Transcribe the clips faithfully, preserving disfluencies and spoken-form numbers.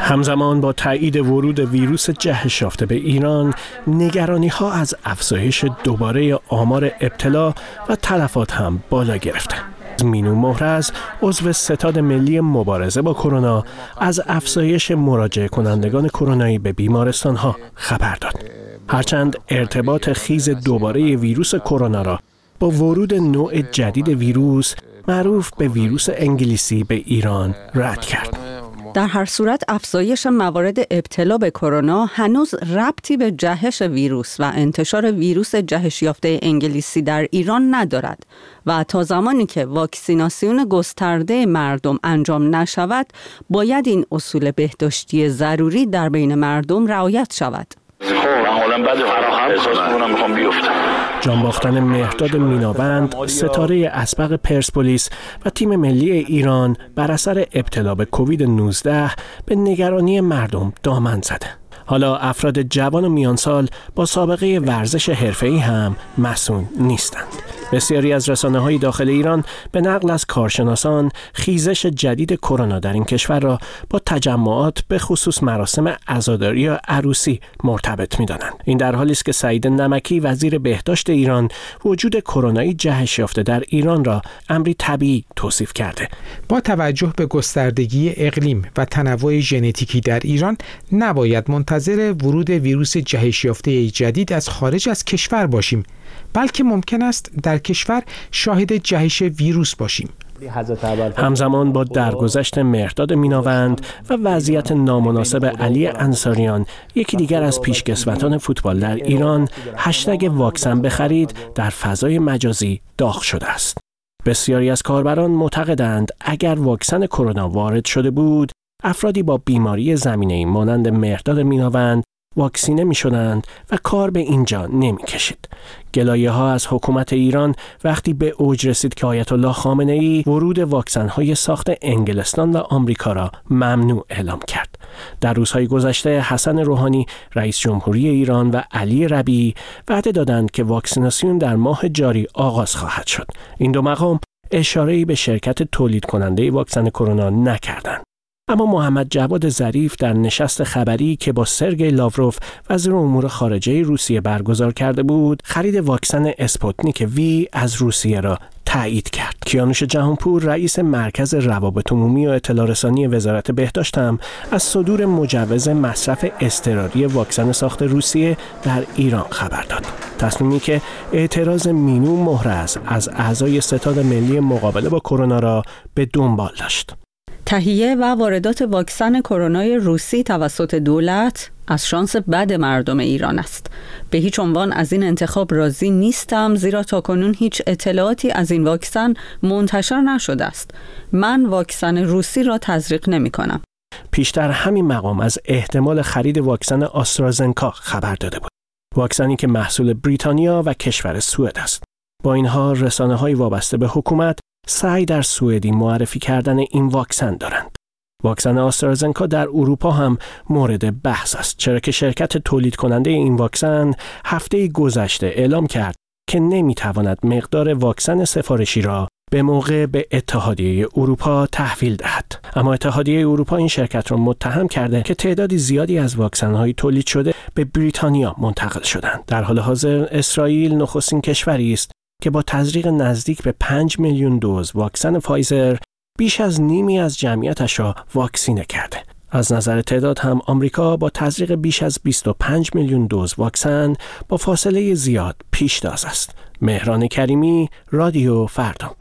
همزمان با تایید ورود ویروس جهش یافته به ایران، نگرانی‌ها از افزایش دوباره آمار ابتلا و تلفات هم بالا گرفته. مینو محرز، عضو ستاد ملی مبارزه با کرونا، از افزایش مراجعه کنندگان کرونایی به بیمارستان‌ها خبر داد. هرچند ارتباط خیز دوباره ویروس کرونا را با ورود نوع جدید ویروس معروف به ویروس انگلیسی به ایران رد کرد. در هر صورت افزایش موارد ابتلا به کرونا هنوز ربطی به جهش ویروس و انتشار ویروس جهش یافته انگلیسی در ایران ندارد و تا زمانی که واکسیناسیون گسترده مردم انجام نشود، باید این اصول بهداشتی ضروری در بین مردم رعایت شود. جانباختن مهرداد میناوند، ستاره اسبق پرسپولیس و تیم ملی ایران بر اثر ابتلا به کووید نوزده به نگرانی مردم دامن زده. حالا افراد جوان و میانسال با سابقه ورزش حرفه‌ای هم مسئول نیستند. بسیاری از رسانه‌های داخل ایران به نقل از کارشناسان خیزش جدید کرونا در این کشور را با تجمعات به خصوص مراسم عزاداری یا عروسی مرتبط می‌دانند. این در حالی است که سعید نمکی وزیر بهداشت ایران وجود کرونایی جهش یافته در ایران را امری طبیعی توصیف کرده. با توجه به گستردگی اقلیم و تنوع ژنتیکی در ایران نباید منتظر ورود ویروس جهش یافته جدید از خارج از کشور باشیم، بلکه ممکن است در کشور شاهد جهش ویروس باشیم. همزمان با درگذشت مهرداد میناوند و وضعیت نامناسب علی انصاریان، یکی دیگر از پیشکسوتان فوتبال در ایران، هشتگ واکسن بخرید در فضای مجازی داغ شده است. بسیاری از کاربران معتقدند اگر واکسن کرونا وارد شده بود، افرادی با بیماری زمینه‌ای مانند مهرداد میناوند واکسینه می شدند و کار به اینجا نمی کشید. گلایه ها از حکومت ایران وقتی به اوج رسید که آیت الله خامنه ای ورود واکسن های ساخت انگلستان و آمریکا را ممنوع اعلام کرد. در روزهای گذشته حسن روحانی رئیس جمهوری ایران و علی ربیعی وعده دادند که واکسیناسیون در ماه جاری آغاز خواهد شد. این دو مقام اشاره‌ای به شرکت تولید کننده واکسن کرونا نکردند. اما محمد جواد ظریف در نشست خبری که با سرگئی لاوروف وزیر امور خارجه روسیه برگزار کرده بود، خرید واکسن اسپوتنیک وی از روسیه را تایید کرد. کیانوش جهانپور رئیس مرکز روابط عمومی و اطلاع رسانی وزارت بهداشت هم از صدور مجوز مصرف اضطراری واکسن ساخت روسیه در ایران خبر داد. تصمیمی که اعتراض مینو محرز از اعضای ستاد ملی مقابله با کرونا را به دنبال داشت. تهیه و واردات واکسن کرونای روسی توسط دولت از شانس بد مردم ایران است. به هیچ عنوان از این انتخاب راضی نیستم، زیرا تاکنون هیچ اطلاعاتی از این واکسن منتشر نشده است. من واکسن روسی را تزریق نمی کنم. پیشتر همین مقام از احتمال خرید واکسن آسترازنکا خبر داده بود. واکسنی که محصول بریتانیا و کشور سوئد است. با این حال رسانه‌های وابسته به حکومت سعی در سوئدی معرفی کردن این واکسن دارند. واکسن آسترازنکا در اروپا هم مورد بحث است، چرا که شرکت تولید کننده این واکسن هفته گذشته اعلام کرد که نمیتواند مقدار واکسن سفارشی را به موقع به اتحادیه اروپا تحویل دهد. اما اتحادیه اروپا این شرکت را متهم کرده که تعدادی زیادی از واکسن‌های تولید شده به بریتانیا منتقل شدند. در حال حاضر اسرائیل نخستین کشوری است که با تزریق نزدیک به پنج میلیون دوز واکسن فایزر بیش از نیمی از جمعیتش را واکسینه کرده. از نظر تعداد هم آمریکا با تزریق بیش از بیست و پنج میلیون دوز واکسن با فاصله زیاد پیشتاز است. مهران کریمی، رادیو فردا.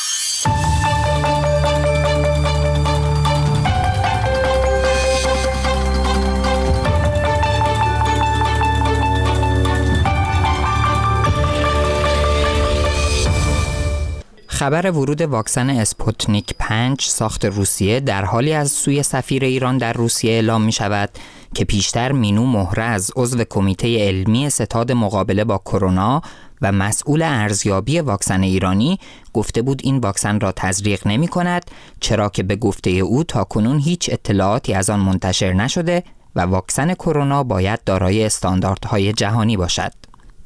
خبر ورود واکسن اسپوتنیک پنج ساخت روسیه در حالی از سوی سفیر ایران در روسیه اعلام می شود که پیشتر مینو محرز عضو کمیته علمی ستاد مقابله با کرونا و مسئول ارزیابی واکسن ایرانی گفته بود این واکسن را تزریق نمی کند، چرا که به گفته او تاکنون هیچ اطلاعاتی از آن منتشر نشده و واکسن کرونا باید دارای استانداردهای جهانی باشد.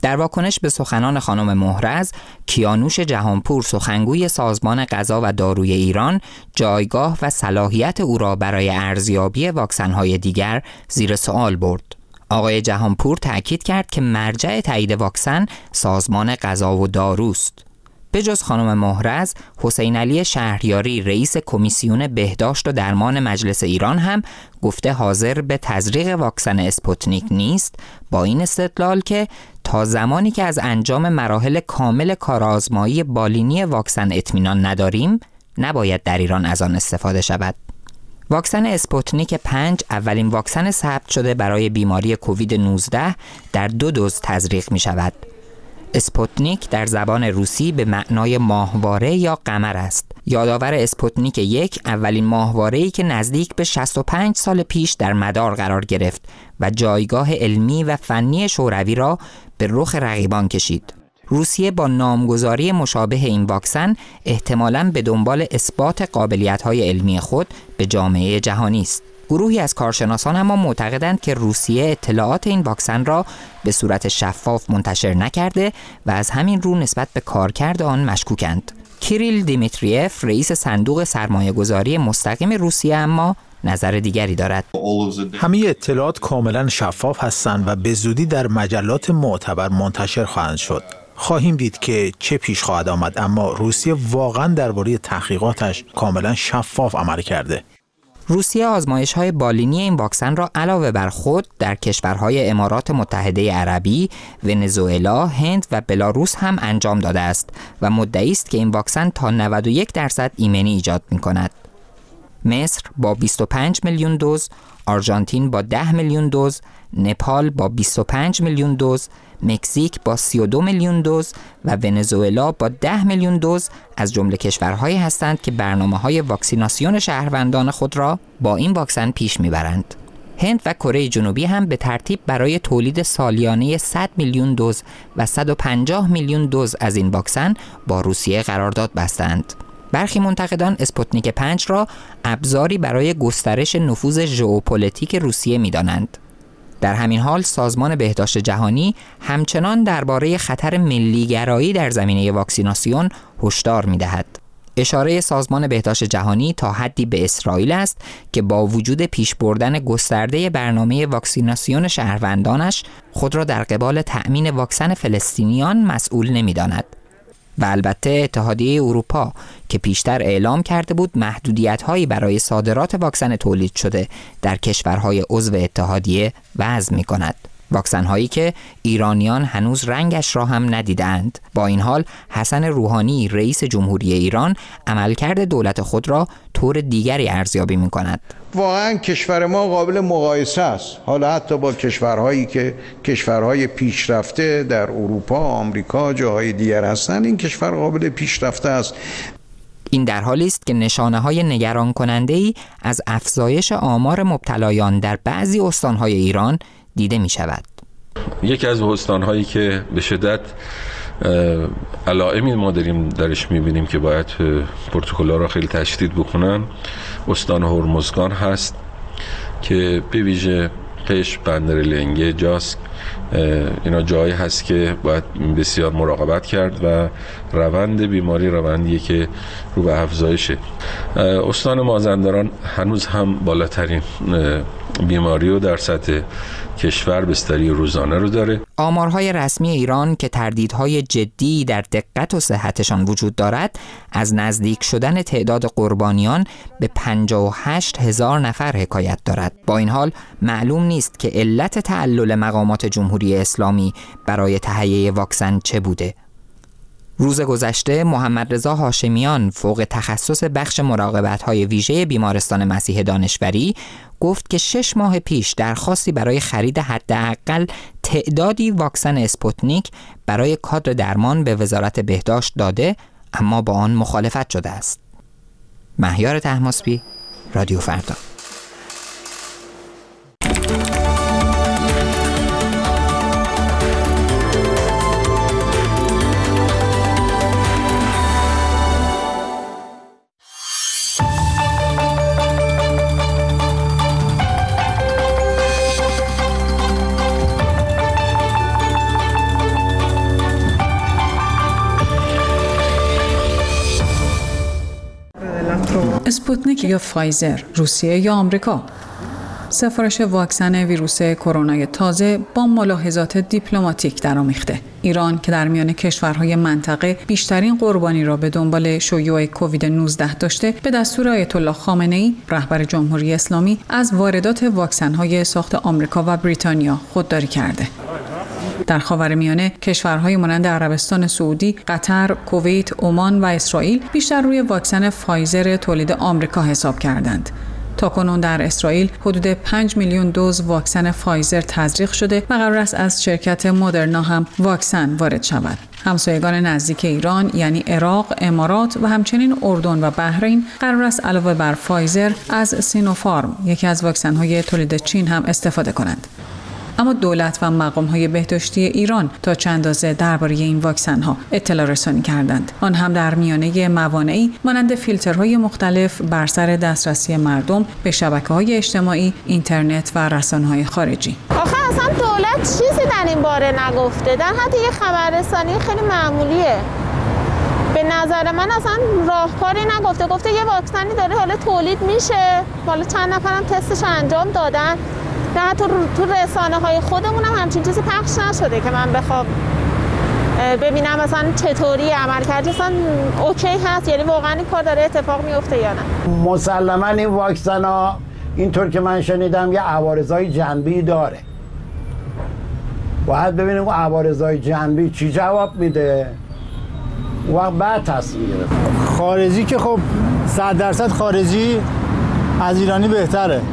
در واکنش به سخنان خانم محرز، کیانوش جهانپور سخنگوی سازمان غذا و داروی ایران جایگاه و صلاحیت او را برای ارزیابی واکسن‌های دیگر زیر سوال برد. آقای جهانپور تأکید کرد که مرجع تایید واکسن سازمان غذا و داروست. به جز خانم محرز، حسین علی شهریاری رئیس کمیسیون بهداشت و درمان مجلس ایران هم گفته حاضر به تزریق واکسن اسپوتنیک نیست، با این استدلال که تا زمانی که از انجام مراحل کامل کارآزمایی بالینی واکسن اطمینان نداریم، نباید در ایران از آن استفاده شود. واکسن اسپوتنیک پنج اولین واکسن ثبت شده برای بیماری کووید نوزده در دو دوز تزریق می شود. اسپوتنیک در زبان روسی به معنای ماهواره یا قمر است. یادآور اسپوتنیک یک اولین ماهواره‌ای که نزدیک به شصت و پنج سال پیش در مدار قرار گرفت و جایگاه علمی و فنی شوروی را به رخ رقیبان کشید. روسیه با نامگذاری مشابه این واکسن احتمالاً به دنبال اثبات قابلیت‌های علمی خود به جامعه جهانی است. گروهی از کارشناسان اما معتقدند که روسیه اطلاعات این واکسن را به صورت شفاف منتشر نکرده و از همین رو نسبت به کارکرد آن مشکوکند. کیریل دیمیتریف رئیس صندوق سرمایه‌گذاری مستقیم روسیه اما نظر دیگری دارد. همه اطلاعات کاملا شفاف هستند و به زودی در مجلات معتبر منتشر خواهند شد. خواهیم دید که چه پیش خواهد آمد، اما روسیه واقعا درباره تحقیقاتش کاملا شفاف عمل کرده. روسیه آزمایش‌های بالینی این واکسن را علاوه بر خود در کشورهای امارات متحده عربی، ونزوئلا، هند و بلاروس هم انجام داده است و مدعی است که این واکسن تا نود و یک درصد ایمنی ایجاد می‌کند. مصر با بیست و پنج میلیون دوز، آرژانتین با ده میلیون دوز، نپال با بیست و پنج میلیون دوز، مکزیک با سی و دو میلیون دوز و ونزوئلا با ده میلیون دوز از جمله کشورهایی هستند که برنامه‌های واکسیناسیون شهروندان خود را با این واکسن پیش میبرند. هند و کره جنوبی هم به ترتیب برای تولید سالیانه صد میلیون دوز و صد و پنجاه میلیون دوز از این واکسن با روسیه قرارداد بستند. برخی منتقدان اسپوتنیک پنج را ابزاری برای گسترش نفوذ ژئوپلیتیک روسیه می‌دانند. در همین حال سازمان بهداشت جهانی همچنان درباره خطر ملی‌گرایی در زمینه واکسیناسیون هشدار می‌دهد. اشاره سازمان بهداشت جهانی تا حدی به اسرائیل است که با وجود پیش بردن گسترده برنامه واکسیناسیون شهروندانش خود را در قبال تأمین واکسن فلسطینیان مسئول نمی‌داند. و البته اتحادیه اروپا که پیشتر اعلام کرده بود محدودیت‌هایی برای صادرات واکسن تولید شده در کشورهای عضو اتحادیه وضع می‌کند. واکسن‌هایی که ایرانیان هنوز رنگش را هم ندیدند. با این حال حسن روحانی رئیس جمهوری ایران عملکرد دولت خود را طور دیگری ارزیابی می‌کند. واقعا کشور ما قابل مقایسه است، حالا حتی با کشورهایی که کشورهای پیشرفته در اروپا، آمریکا، جاهای دیگر هستند. این کشور قابل پیشرفته است. این در حالی است که نشانه‌های نگران کننده‌ای از افزایش آمار مبتلایان در بعضی استان‌های ایران دیده می شود. یکی از استان‌هایی که به شدت علائمی ما داریم درش می‌بینیم که باید پروتکل‌ها را خیلی تشدید بکنن، استان هرمزگان هست که به ویژه قشم، بندرلنگه، جاسک، اینا جایی هست که باید بسیار مراقبت کرد و روند بیماری روندیه که رو به افزایشه. استان مازندران هنوز هم بالاترین بیماری رو در سطح کشور بستری روزانه رو داره. آمارهای رسمی ایران که تردیدهای جدی در دقت و صحتشان وجود دارد از نزدیک شدن تعداد قربانیان به پنجاه و هشت هزار نفر حکایت دارد. با این حال معلوم نیست که علت تعلل مقامات جمهوری اسلامی برای تهیه واکسن چه بوده. روز گذشته محمد رضا هاشمیان فوق تخصص بخش مراقبت‌های ویژه بیمارستان مسیح دانشوری گفت که شش ماه پیش درخواستی برای خرید حداقل تعدادی واکسن اسپوتنیک برای کادر درمان به وزارت بهداشت داده، اما با آن مخالفت شده است. مهیار طهماسبی، رادیو فردا. اسپوتنیک یا فایزر، روسیه یا آمریکا. سفارش واکسن ویروس کرونا تازه با ملاحظات دیپلماتیک درآمیخته. ایران که در میان کشورهای منطقه بیشترین قربانی را به دنبال شیوع کووید نوزده داشته، به دستور آیت الله خامنه‌ای رهبر جمهوری اسلامی از واردات واکسن‌های ساخت آمریکا و بریتانیا خودداری کرده. در خاورمیانه کشورهای مانند عربستان سعودی، قطر، کویت، عمان و اسرائیل بیشتر روی واکسن فایزر تولید آمریکا حساب کردند. تاکنون در اسرائیل حدود پنج میلیون دوز واکسن فایزر تزریق شده و قرار است از شرکت مدرنا هم واکسن وارد شود. همسایگان نزدیک ایران یعنی عراق، امارات و همچنین اردن و بحرین قرار است علاوه بر فایزر از سینوفارم، یکی از واکسن‌های تولید چین، هم استفاده کنند. اما دولت و مقام‌های بهداشتی ایران تا چند اندازه درباره این واکسن‌ها اطلاع رسانی کردند. آن هم در میانه موانعی مانند فیلترهای مختلف بر سر دسترسی مردم به شبکه‌های اجتماعی، اینترنت و رسانه‌های خارجی. آخه اصلا دولت چیزی در این باره نگفته. در حد یه خبررسانی خیلی معمولیه. به نظر من اصلا راهکاری نگفته. گفته یه واکسنی داره حالا تولید میشه. حالا چند نفرم تستش انجام دادن. نه تو تو رسانه های خودمون هم همچین چیزی پخش نشده که من بخوام ببینم مثلا چطوری عمل کرد. اصلا اوکی هست، یعنی واقعا این کار داره اتفاق میفته یا نه؟ مسلما این واکسن ها اینطور که من شنیدم یه عوارضای جانبی داره. باید ببینیم اون عوارضای جانبی چی جواب میده و بعد تصمیم گرفت. خارجی که خب صد درصد خارجی از ایرانی بهتره،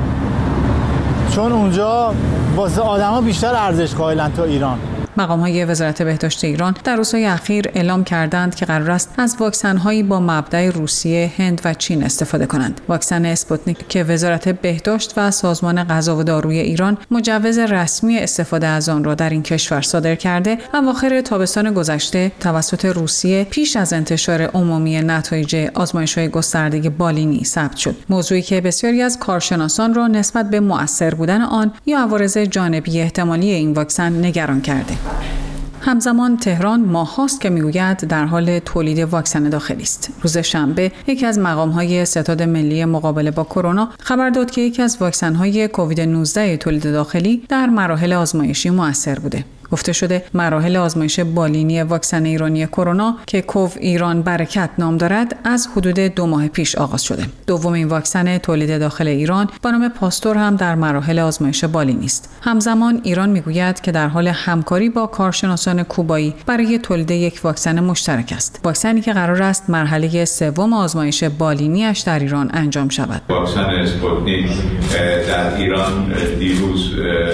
چون اونجا واسه آدما بیشتر ارزش قائلن تا ایران. مقام‌های وزارت بهداشت ایران در روزهای اخیر اعلام کردند که قرار است از واکسن‌هایی با مبدأ روسیه، هند و چین استفاده کنند. واکسن اسپوتنیک که وزارت بهداشت و سازمان غذا و داروی ایران مجوز رسمی استفاده از آن را در این کشور صادر کرده، اواخر تابستان گذشته توسط روسیه پیش از انتشار عمومی نتایج آزمایش‌های گسترده بالینی ثبت شد. موضوعی که بسیاری از کارشناسان را نسبت به مؤثر بودن آن یا عوارض جانبی احتمالی این واکسن نگران کرده. همزمان تهران ماه‌هاست که میگوید در حال تولید واکسن داخلی است. روز شنبه یکی از مقام‌های ستاد ملی مقابله با کرونا خبر داد که یکی از واکسن‌های کووید نوزده تولید داخلی در مراحل آزمایشی مؤثر بوده. گفته شده مراحل آزمایش بالینی واکسن ایرانی کرونا که کوو ایران برکت نام دارد از حدود دو ماه پیش آغاز شده. دومین واکسن تولید داخل ایران با نام پاستور هم در مراحل آزمایش بالینی است. همزمان ایران میگوید که در حال همکاری با کارشناسان کوبایی برای تولید یک واکسن مشترک است. واکسنی که قرار است مرحله سوم آزمایش بالینی‌اش در ایران انجام شود. واکسن اسپوتنیک در ایران دیروز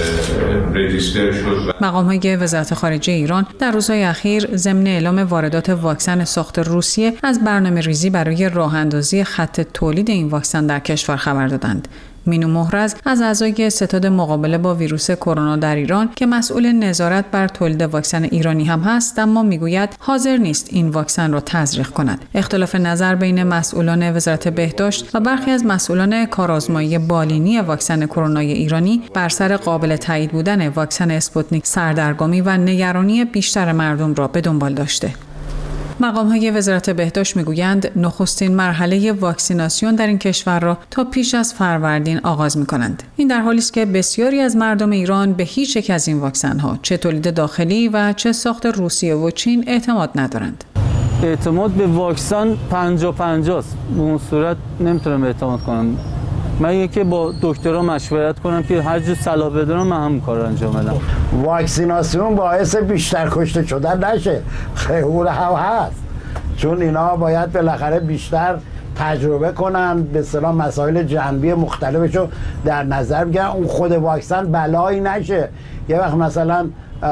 رجیستر شد. مقام‌های وزارت خارجه ایران در روزهای اخیر ضمن اعلام واردات واکسن ساخت روسیه از برنامه‌ریزی برای راه‌اندازی خط تولید این واکسن در کشور خبر دادند. مینو محرز از اعضای ستاد مقابله با ویروس کرونا در ایران که مسئول نظارت بر تولید واکسن ایرانی هم هست، اما میگوید حاضر نیست این واکسن را تزریق کند. اختلاف نظر بین مسئولان وزارت بهداشت و برخی از مسئولان کارآزمایی بالینی واکسن کرونا ایرانی بر سر قابل تایید بودن واکسن اسپوتنیک سردرگمی و نگرانی بیشتر مردم را به دنبال داشته. مقام‌های وزارت بهداشت میگویند نخستین مرحله واکسیناسیون در این کشور را تا پیش از فروردین آغاز می‌کنند. این در حالی است که بسیاری از مردم ایران به هیچ یک از این واکسن‌ها چه تولید داخلی و چه ساخت روسیه و چین اعتماد ندارند. اعتماد به واکسن پنجاه پنجاه است. به اون صورت نمیتونم اعتماد کنم. من یکی با دکترها مشورت کنم که هر جور صلاح بدونم من هم کار انجام بدم. واکسیناسیون باعث بیشتر کشته شدن نشه، خیلی هم هست، چون اینا باید بالاخره بیشتر تجربه کنن، به اصطلاح مسائل جانبی مختلفشو در نظر بگیرن، اون خود واکسن بلایی نشه. یه وقت مثلا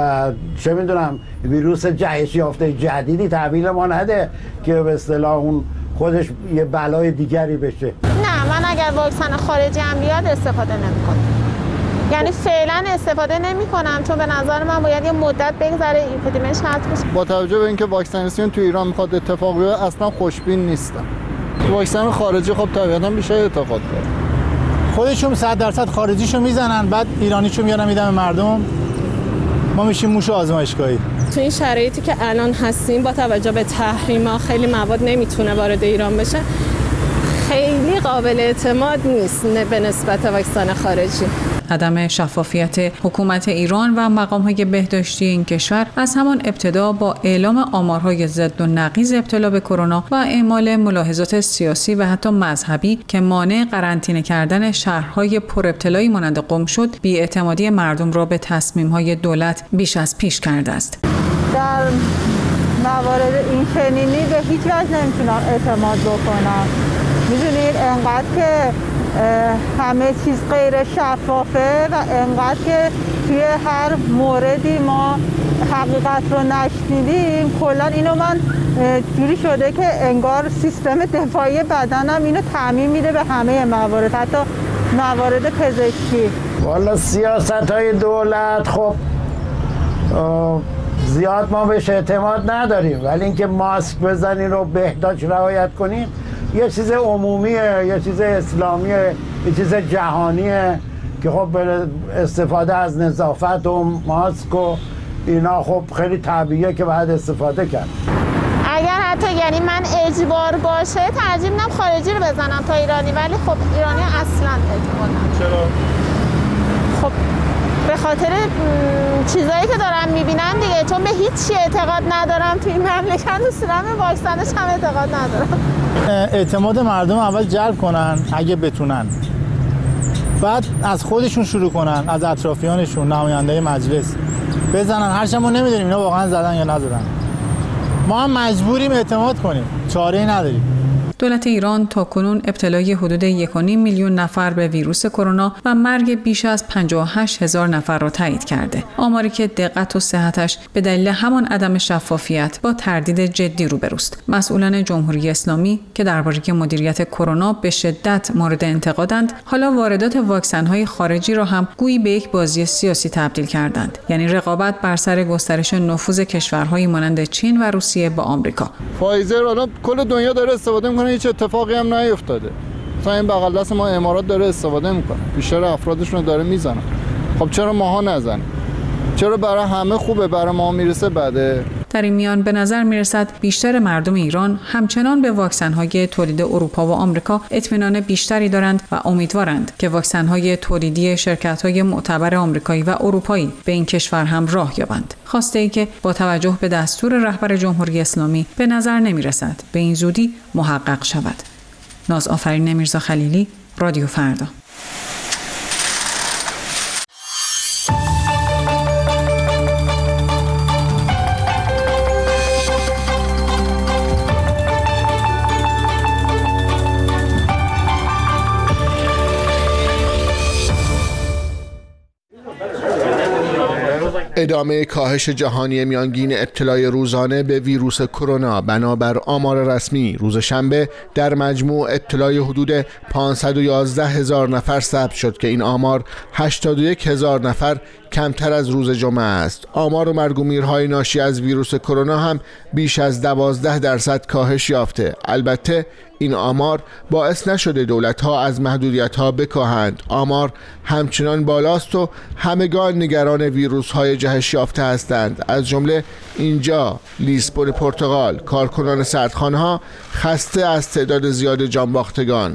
چه میدونم ویروس جهش یافته جدیدی تحویل ما نده که به اصطلاح اون خودش یه بلای دیگری بشه. نه، من اگر واکسن خارجی هم بیاد استفاده نمی‌کنم. یعنی فعلا استفاده نمی‌کنم، چون به نظر من باید یه مدت بگذره اپیدمیش حذف بشه. با توجه به اینکه واکسیناسیون تو ایران میخواد اتفاق بیفته اصلا خوشبین نیستم. واکسن خارجی خب طبیعتاً بیشتر اتفاق داره. خودشون صد درصد خارجیشو میزنن، بعد ایرانیشو میارن میدن به مردم. ما میشیم موش آزمایشگاهی. تو این شرایطی که الان هستیم با توجه به تحریما خیلی مواد نمیتونه وارد ایران بشه. خیلی قابل اعتماد نیست به نسبت واکسن خارجی. عدم شفافیت حکومت ایران و مقام‌های بهداشتی این کشور از همان ابتدا با اعلام آمارهای ضد و نقیض ابتلا به کرونا و اعمال ملاحظات سیاسی و حتی مذهبی که مانع قرنطینه کردن شهرهای پر ابتلایی مانند قم شد، بی‌اعتمادی مردم را به تصمیم‌های دولت بیش از پیش کرده است. در موارد این چنینی به هیچ وجه نمیتونم اعتماد بکنم. میدونید انقدر که همه چیز غیر شفافه و انقدر که توی هر موردی ما حقیقت رو نشنیدیم، کلا اینو من جوری شده که انگار سیستم دفاعی بدنم اینو تعمیم میده به همه موارد، حتی موارد پزشکی. والا سیاست های دولت خب زیاد ما بهش اعتماد نداریم، ولی اینکه ماسک بزنین و بهداشت رعایت کنین یه چیز عمومیه، یه چیز اسلامیه، یه چیز جهانیه که خب استفاده از نظافت و ماسک و اینا خب خیلی طبیعیه که باید استفاده کرد. اگر حتی یعنی من اجبار باشه ترجیح میدم خارجی رو بزنم تا ایرانی، ولی خب ایرانی اصلا اعتماد ندارم. چرا؟ خب به خاطر چیزایی که دارم میبینم دیگه، چون به هیچ چی اعتقاد ندارم تو این مملکت، اصلا به واکسنش هم اعتقاد ندارم. اعتماد مردم اول جلب کنن اگه بتونن، بعد از خودشون شروع کنن، از اطرافیانشون، نماینده مجلس بزنن. هرچند ما نمیدونیم اینا واقعا زدن یا نزدن، ما هم مجبوریم اعتماد کنیم، چاره‌ای نداریم. دولت ایران تاکنون ابتلای حدود یک و نیم میلیون نفر به ویروس کرونا و مرگ بیش از پنجاه و هشت هزار نفر را تایید کرده. آماری که دقت و صحتش به دلیل همان عدم شفافیت با تردید جدی روبروست. مسئولان جمهوری اسلامی که درباره مدیریت کرونا به شدت مورد انتقادند، حالا واردات واکسن‌های خارجی را هم گویی به یک بازی سیاسی تبدیل کردند. یعنی رقابت بر سر گسترش نفوذ کشورهایی مانند چین و روسیه با آمریکا. فایزر الان کل دنیا داره استفاده می‌کنه، هیچ اتفاقی هم نیفتاده. مثلا این بغل دست ما امارات داره استفاده میکنه، بیشتر افرادشون رو داره میزنن. خب چرا ماها نزنیم؟ چرا برای همه خوبه، برای ما میرسه بده؟ در این میان به نظر میرسد بیشتر مردم ایران همچنان به واکسن‌های تولید اروپا و آمریکا اطمینان بیشتری دارند و امیدوارند که واکسن‌های تولیدی شرکت‌های معتبر آمریکایی و اروپایی به این کشور هم راه یابند. خواسته‌ای که با توجه به دستور رهبر جمهوری اسلامی به نظر نمیرسد به این زودی محقق شود. ناز آفرین میرزا خلیلی، رادیو فردا. ادامه کاهش جهانی میانگین ابتلای روزانه به ویروس کرونا. بنابر آمار رسمی روز شنبه در مجموع ابتلای حدود پانصد و یازده هزار نفر ثبت شد که این آمار هشتاد و یک هزار نفر کمتر از روز جمعه است. آمار و مرگ و میرهای ناشی از ویروس کرونا هم بیش از دوازده درصد کاهش یافته. البته این آمار باعث نشده دولت‌ها از محدودیت‌ها بکاهند. آمار همچنان بالاست و همگان نگران ویروس‌های جهش یافته هستند. از جمله اینجا لیسبون پرتغال، کارکنان سردخانه‌ها خسته از تعداد زیاد جانباختگان.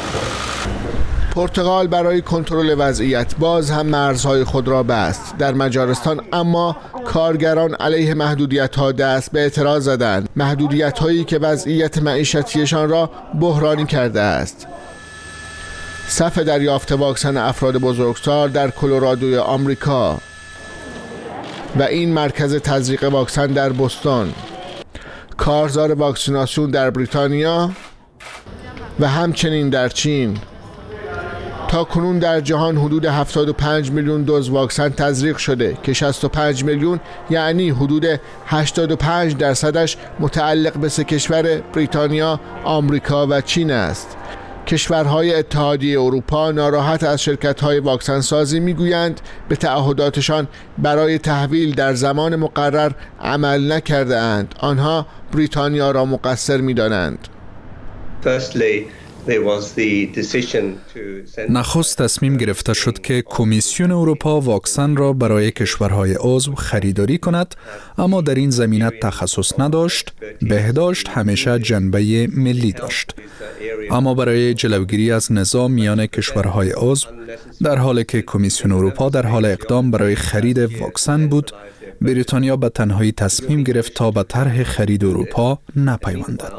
پرتغال برای کنترل وضعیت باز هم مرزهای خود را بست. در مجارستان اما کارگران علیه محدودیت‌ها دست به اعتراض زدند، محدودیت‌هایی که وضعیت معیشتیشان را بحرانی کرده است. صف دریافت واکسن افراد بزرگسال در کلرادوی آمریکا و این مرکز تزریق واکسن در بوستون، کارزار واکسیناسیون در بریتانیا و همچنین در چین. تا کنون در جهان حدود هفتاد و پنج میلیون دوز واکسن تزریق شده که شصت و پنج میلیون یعنی حدود هشتاد و پنج درصدش متعلق به سه کشور بریتانیا، آمریکا و چین است. کشورهای اتحادیه اروپا ناراحت از شرکت‌های واکسن سازی میگویند به تعهداتشان برای تحویل در زمان مقرر عمل نکرده اند. آنها بریتانیا را مقصر می‌دانند. Firstly, نخست تصمیم گرفته شد که کمیسیون اروپا واکسن را برای کشورهای عضو خریداری کند، اما در این زمینه تخصص نداشت. بهداشت همیشه جنبه ملی داشت. اما برای جلوگیری از نزاع میان کشورهای عضو، در حالی که کمیسیون اروپا در حال اقدام برای خرید واکسن بود، بریتانیا به تنهایی تصمیم گرفت تا به طرح خرید اروپا نپیوندد.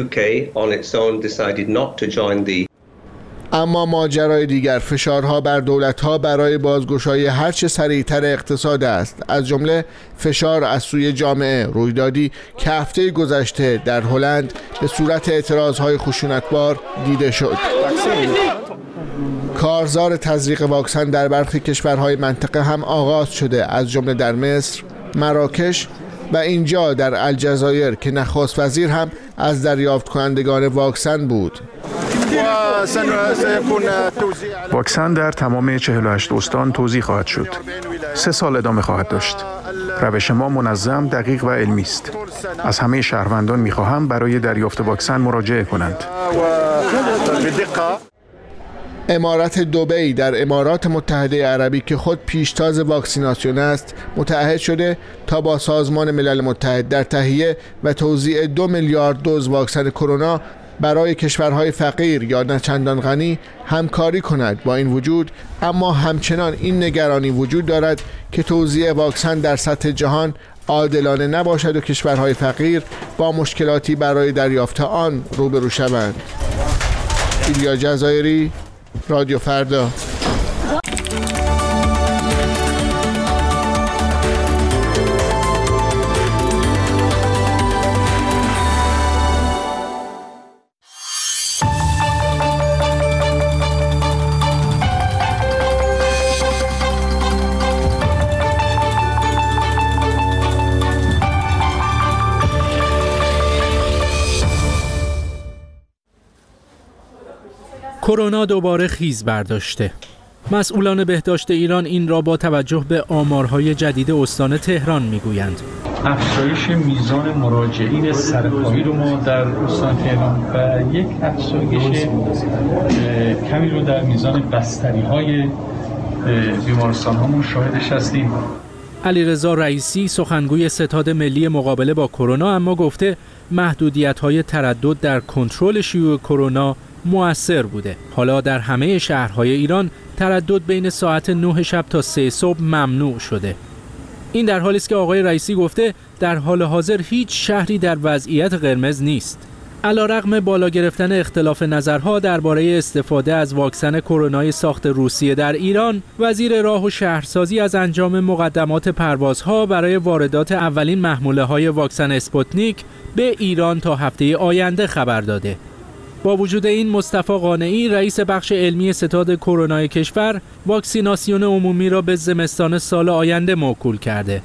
اما ماجرای دیگر فشارها بر دولت‌ها برای بازگشایی هرچه سریعتر اقتصاد است، از جمله فشار از سوی جامعه. رویدادی که هفته گذشته در هلند به صورت اعتراضهای خشونتبار دیده شد. کارزار تزریق واکسن در برخی کشورهای منطقه هم آغاز شده، از جمله در مصر، مراکش و اینجا در الجزایر که نخست وزیر هم از دریافت کنندگان واکسن بود. واکسن در تمام چهل و هشت استان توزیع خواهد شد. سه سال ادامه خواهد داشت. روش ما منظم، دقیق و علمی است. از همه شهروندان می‌خواهم برای دریافت واکسن مراجعه کنند. امارت دبی در امارات متحده عربی که خود پیشتاز واکسیناسیون است، متعهد شده تا با سازمان ملل متحد در تهیه و توزیع دو میلیارد دوز واکسن کرونا برای کشورهای فقیر یا نه چندان غنی همکاری کند. با این وجود اما همچنان این نگرانی وجود دارد که توزیع واکسن در سطح جهان عادلانه نباشد و کشورهای فقیر با مشکلاتی برای دریافت آن روبرو شوند. ایلیا جزایری، رادیو فردا. کرونا دوباره خیز برداشته. مسئولان بهداشت ایران این را با توجه به آمارهای جدید استان تهران میگویند. افزایش میزان مراجعین سرکاری رو ما در استان تهران و یک افزایش کمی رو در میزان بستری‌های بیمارستان ها مشاهدش هستیم. علیرضا رئیسی سخنگوی ستاد ملی مقابله با کرونا اما گفته محدودیت‌های تردد در کنترل شیوع کرونا مؤثر بوده. حالا در همه شهرهای ایران تردد بین ساعت نه شب تا سه صبح ممنوع شده. این در حالی است که آقای رئیسی گفته در حال حاضر هیچ شهری در وضعیت قرمز نیست. علیرغم بالا گرفتن اختلاف نظرها درباره استفاده از واکسن کرونای ساخت روسیه در ایران، وزیر راه و شهرسازی از انجام مقدمات پروازها برای واردات اولین محموله‌های واکسن اسپوتنیک به ایران تا هفته آینده خبر داده. با وجود این مصطفی قانعی رئیس بخش علمی ستاد کرونای کشور واکسیناسیون عمومی را به زمستان سال آینده موکول کرده.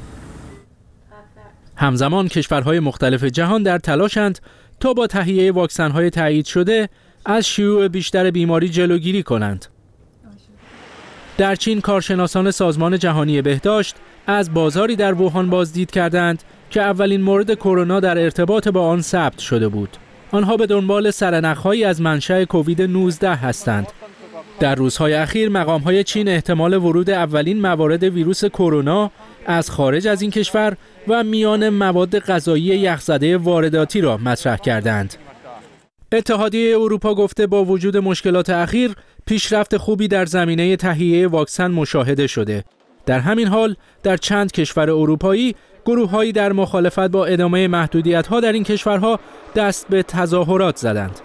همزمان کشورهای مختلف جهان در تلاشند تا با تهیه واکسن‌های تایید شده از شیوع بیشتر بیماری جلوگیری کنند. در چین کارشناسان سازمان جهانی بهداشت از بازاری در ووهان بازدید کردند که اولین مورد کرونا در ارتباط با آن ثبت شده بود. آنها به دنبال سرنخ‌هایی از منشأ کووید نوزده هستند. در روزهای اخیر مقام‌های چین احتمال ورود اولین موارد ویروس کرونا از خارج از این کشور و میان مواد غذایی یخزده وارداتی را مطرح کردند. اتحادیه اروپا گفته با وجود مشکلات اخیر پیشرفت خوبی در زمینه تهیه واکسن مشاهده شده. در همین حال در چند کشور اروپایی گروه‌هایی در مخالفت با ادامه محدودیت‌ها در این کشورها دست به تظاهرات زدند.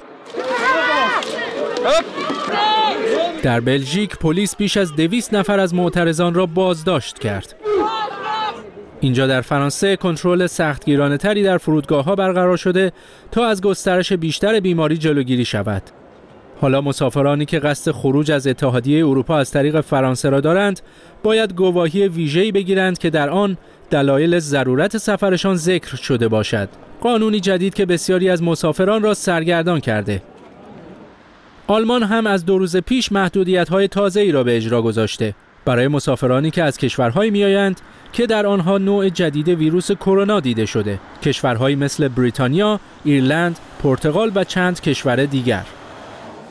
در بلژیک پلیس بیش از دویست نفر از معترضان را بازداشت کرد. اینجا در فرانسه کنترل سختگیرانه‌تری در فرودگاه‌ها برقرار شده تا از گسترش بیشتر بیماری جلوگیری شود. حالا مسافرانی که قصد خروج از اتحادیه اروپا از طریق فرانسه را دارند، باید گواهی ویژه‌ای بگیرند که در آن دلایل ضرورت سفرشان ذکر شده باشد. قانونی جدید که بسیاری از مسافران را سرگردان کرده. آلمان هم از دو روز پیش محدودیت‌های تازه‌ای را به اجرا گذاشته برای مسافرانی که از کشورهایی می‌آیند که در آنها نوع جدید ویروس کرونا دیده شده. کشورهایی مثل بریتانیا، ایرلند، پرتغال و چند کشور دیگر.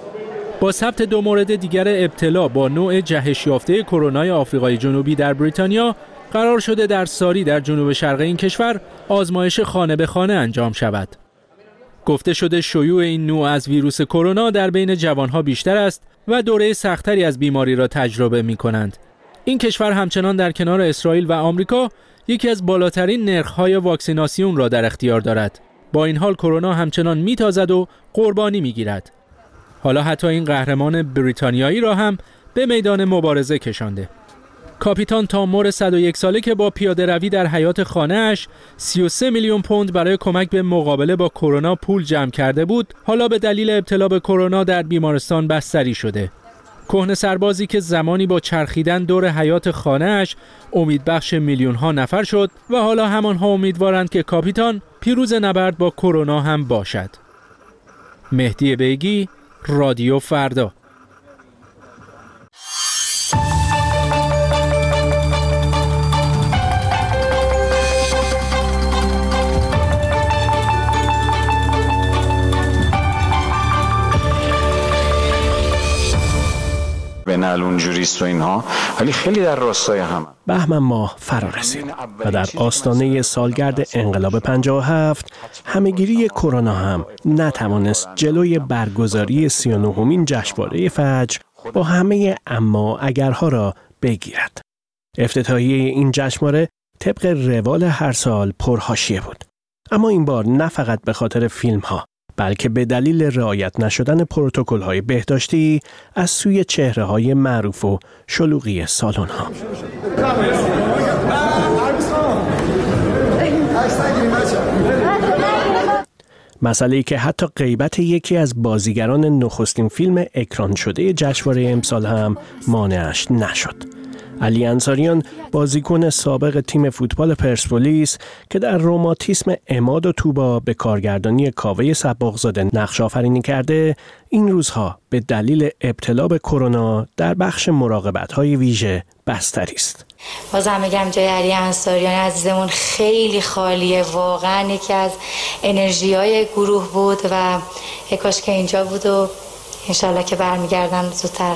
با ثبت دو مورد دیگر ابتلا با نوع جهش یافته کرونای آفریقای جنوبی در بریتانیا، قرار شده در ساری در جنوب شرق این کشور آزمایش خانه به خانه انجام شود. گفته شده شیوع این نوع از ویروس کرونا در بین جوانها بیشتر است و دوره سختری از بیماری را تجربه می کنند. این کشور همچنان در کنار اسرائیل و آمریکا یکی از بالاترین نرخ‌های واکسیناسیون را در اختیار دارد. با این حال کرونا همچنان میتازد و قربانی میگیرد. حالا حتی این قهرمان بریتانیایی را هم به میدان مبارزه کشانده. کاپیتان تامور صد و یک ساله که با پیاده روی در حیاط خانه‌اش سی و سه میلیون پوند برای کمک به مقابله با کرونا پول جمع کرده بود، حالا به دلیل ابتلا به کرونا در بیمارستان بستری شده. کهنه سربازی که زمانی با چرخیدن دور حیاط خانه‌اش امیدبخش میلیون‌ها نفر شد و حالا همانها امیدوارند که کاپیتان پیروز نبرد با کرونا هم باشد. مهدی بیگی، رادیو فردا. بنال اونجوریست و اینها، ولی خیلی در راستای هم. بهمن ماه فرا رسید و در آستانه سالگرد انقلاب پنجاه و هفت همهگیری کرونا هم نتوانست جلوی برگزاری سی و نهمین جشنواره فجر با همه اما اگرها را بگیرد. افتتاحیه این جشنواره طبق روال هر سال پرحاشیه بود، اما این بار نه فقط به خاطر فیلم ها بلکه به دلیل رعایت نشدن پروتکل‌های بهداشتی از سوی چهره‌های معروف و شلوغی سالن‌ها. مسئله‌ای که حتی غیبت یکی از بازیگران نخستین فیلم اکران شده جشنواره امسال هم مانعش نشد. علی انصاریان، بازیکن سابق تیم فوتبال پرسپولیس که در رماتیسم عماد و طوبا به کارگردانی کاوه صباغزاده نقش آفرینی کرده، این روزها به دلیل ابتلا به کرونا در بخش مراقبت‌های ویژه بستری است. بازم میگم جای علی انصاریان عزیزمون خیلی خالیه، واقعا یکی از انرژی‌های گروه بود و کاش که اینجا بود و انشالله که برمیگردن زودتر.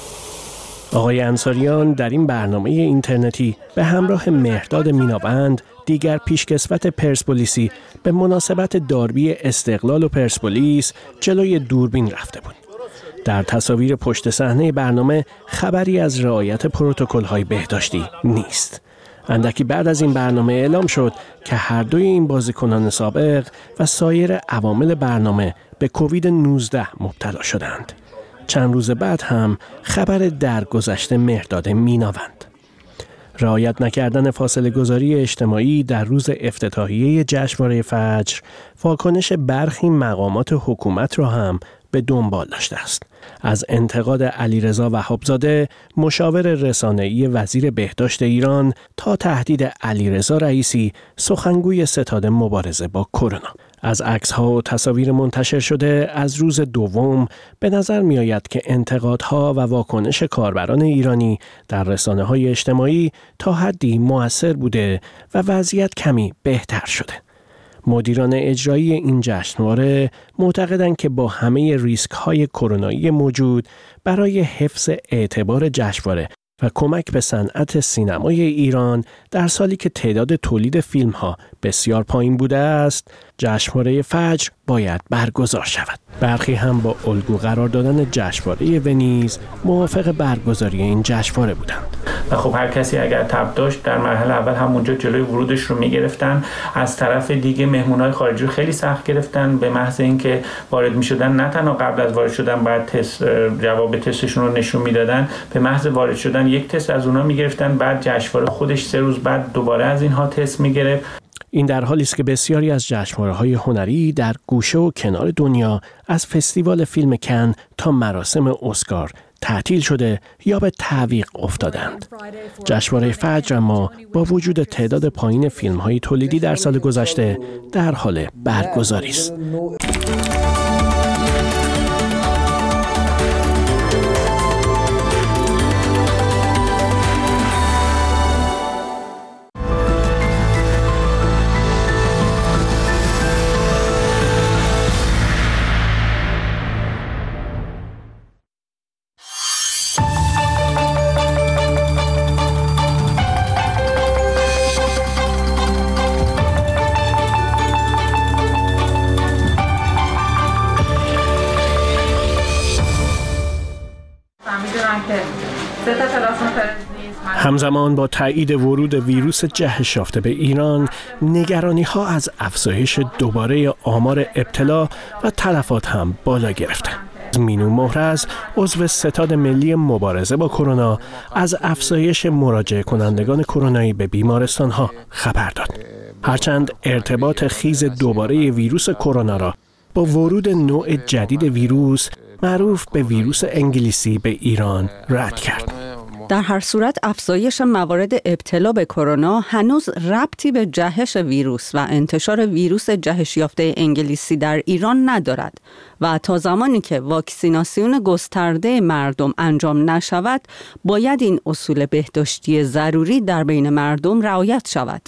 آقای انصاریان در این برنامه اینترنتی به همراه مهرداد میناوند، دیگر پیشکسوت پرسپولیسی، به مناسبت داربی استقلال و پرسپولیس جلوی دوربین رفته بود. در تصاویر پشت صحنه برنامه خبری از رعایت پروتکل‌های بهداشتی نیست. اندکی بعد از این برنامه اعلام شد که هر دوی این بازیکنان سابق و سایر عوامل برنامه به کووید نوزده مبتلا شدند. چند روز بعد هم خبر درگذشت مهرداد میناوند. رعایت نکردن فاصله گذاری اجتماعی در روز افتتاحیه جشنواره فجر واکنش برخی مقامات حکومت را هم به دنبال داشته است. از انتقاد علیرضا وهابزاده، مشاور رسانه‌ای وزیر بهداشت ایران، تا تهدید علیرضا رئیسی، سخنگوی ستاد مبارزه با کرونا. از عکس‌ها و تصاویر منتشر شده از روز دوم به نظر می‌آید که انتقادها و واکنش کاربران ایرانی در رسانه‌های اجتماعی تا حدی مؤثر بوده و وضعیت کمی بهتر شده. مدیران اجرایی این جشنواره معتقدند که با همه ریسک‌های کرونایی موجود برای حفظ اعتبار جشنواره و کمک به صنعت سینمای ایران در سالی که تعداد تولید فیلم‌ها بسیار پایین بوده است، جشنواره فجر باید برگزار شود. برخی هم با الگو قرار دادن جشنواره ونیز موافق برگزاری این جشنواره بودند. و خب هر کسی اگر تب داشت در مرحله اول همونجا جلوی ورودش رو میگرفتن. از طرف دیگه مهمونای خارجی رو خیلی سخت گرفتن، به محض اینکه وارد میشدن نه تنها قبل از وارد شدن باید تست جواب تستشون رو نشون میدادن، به محض وارد شدن یک تست از اونها میگرفتن، بعد جشنواره خودش سه روز بعد دوباره از اینها تست میگرفت. این در حالی است که بسیاری از جشنواره‌های هنری در گوشه و کنار دنیا از فستیوال فیلم کن تا مراسم اسکار تعطیل شده یا به تعویق افتادند. جشنواره فجر اما با وجود تعداد پایین فیلم‌های تولیدی در سال گذشته در حال برگزاری است. همزمان با تایید ورود ویروس جهش یافته به ایران، نگرانی‌ها از افزایش دوباره آمار ابتلا و تلفات هم بالا گرفته. مینو مهرز، عضو ستاد ملی مبارزه با کرونا، از افزایش مراجعه کنندگان کرونایی به بیمارستان‌ها خبر داد. هرچند ارتباط خیز دوباره ویروس کرونا را با ورود نوع جدید ویروس معروف به ویروس انگلیسی به ایران رد کرد. در هر صورت افزایش موارد ابتلا به کرونا هنوز ربطی به جهش ویروس و انتشار ویروس جهش یافته انگلیسی در ایران ندارد و تا زمانی که واکسیناسیون گسترده مردم انجام نشود، باید این اصول بهداشتی ضروری در بین مردم رعایت شود.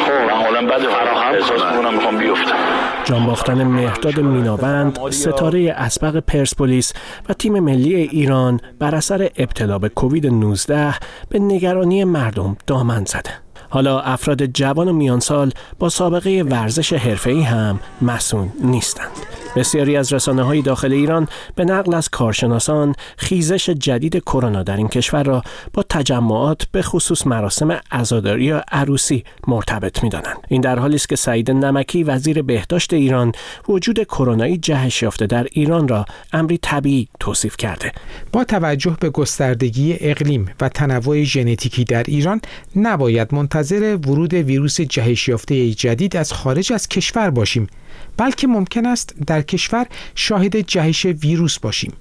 جانباختن مهرداد میناوند، ستاره اسبق پرسپولیس و تیم ملی ایران بر اثر ابتلا به کووید نوزده به نگرانی مردم دامن زده. حالا افراد جوان و میانسال با سابقه ورزش حرفه‌ای هم مسئول نیستند. بسیاری از رسانه‌های داخل ایران به نقل از کارشناسان خیزش جدید کرونا در این کشور را با تجمعات به خصوص مراسم عزاداری یا عروسی مرتبط می‌دانند. این در حالی است که سعید نمکی وزیر بهداشت ایران وجود کرونایی جهش یافته در ایران را امری طبیعی توصیف کرده. با توجه به گستردگی اقلیم و تنوع ژنتیکی در ایران نباید منتظر ورود ویروس جهش یافته جدید از خارج از کشور باشیم، بلکه ممکن است در کشور شاهد جهش ویروس باشیم.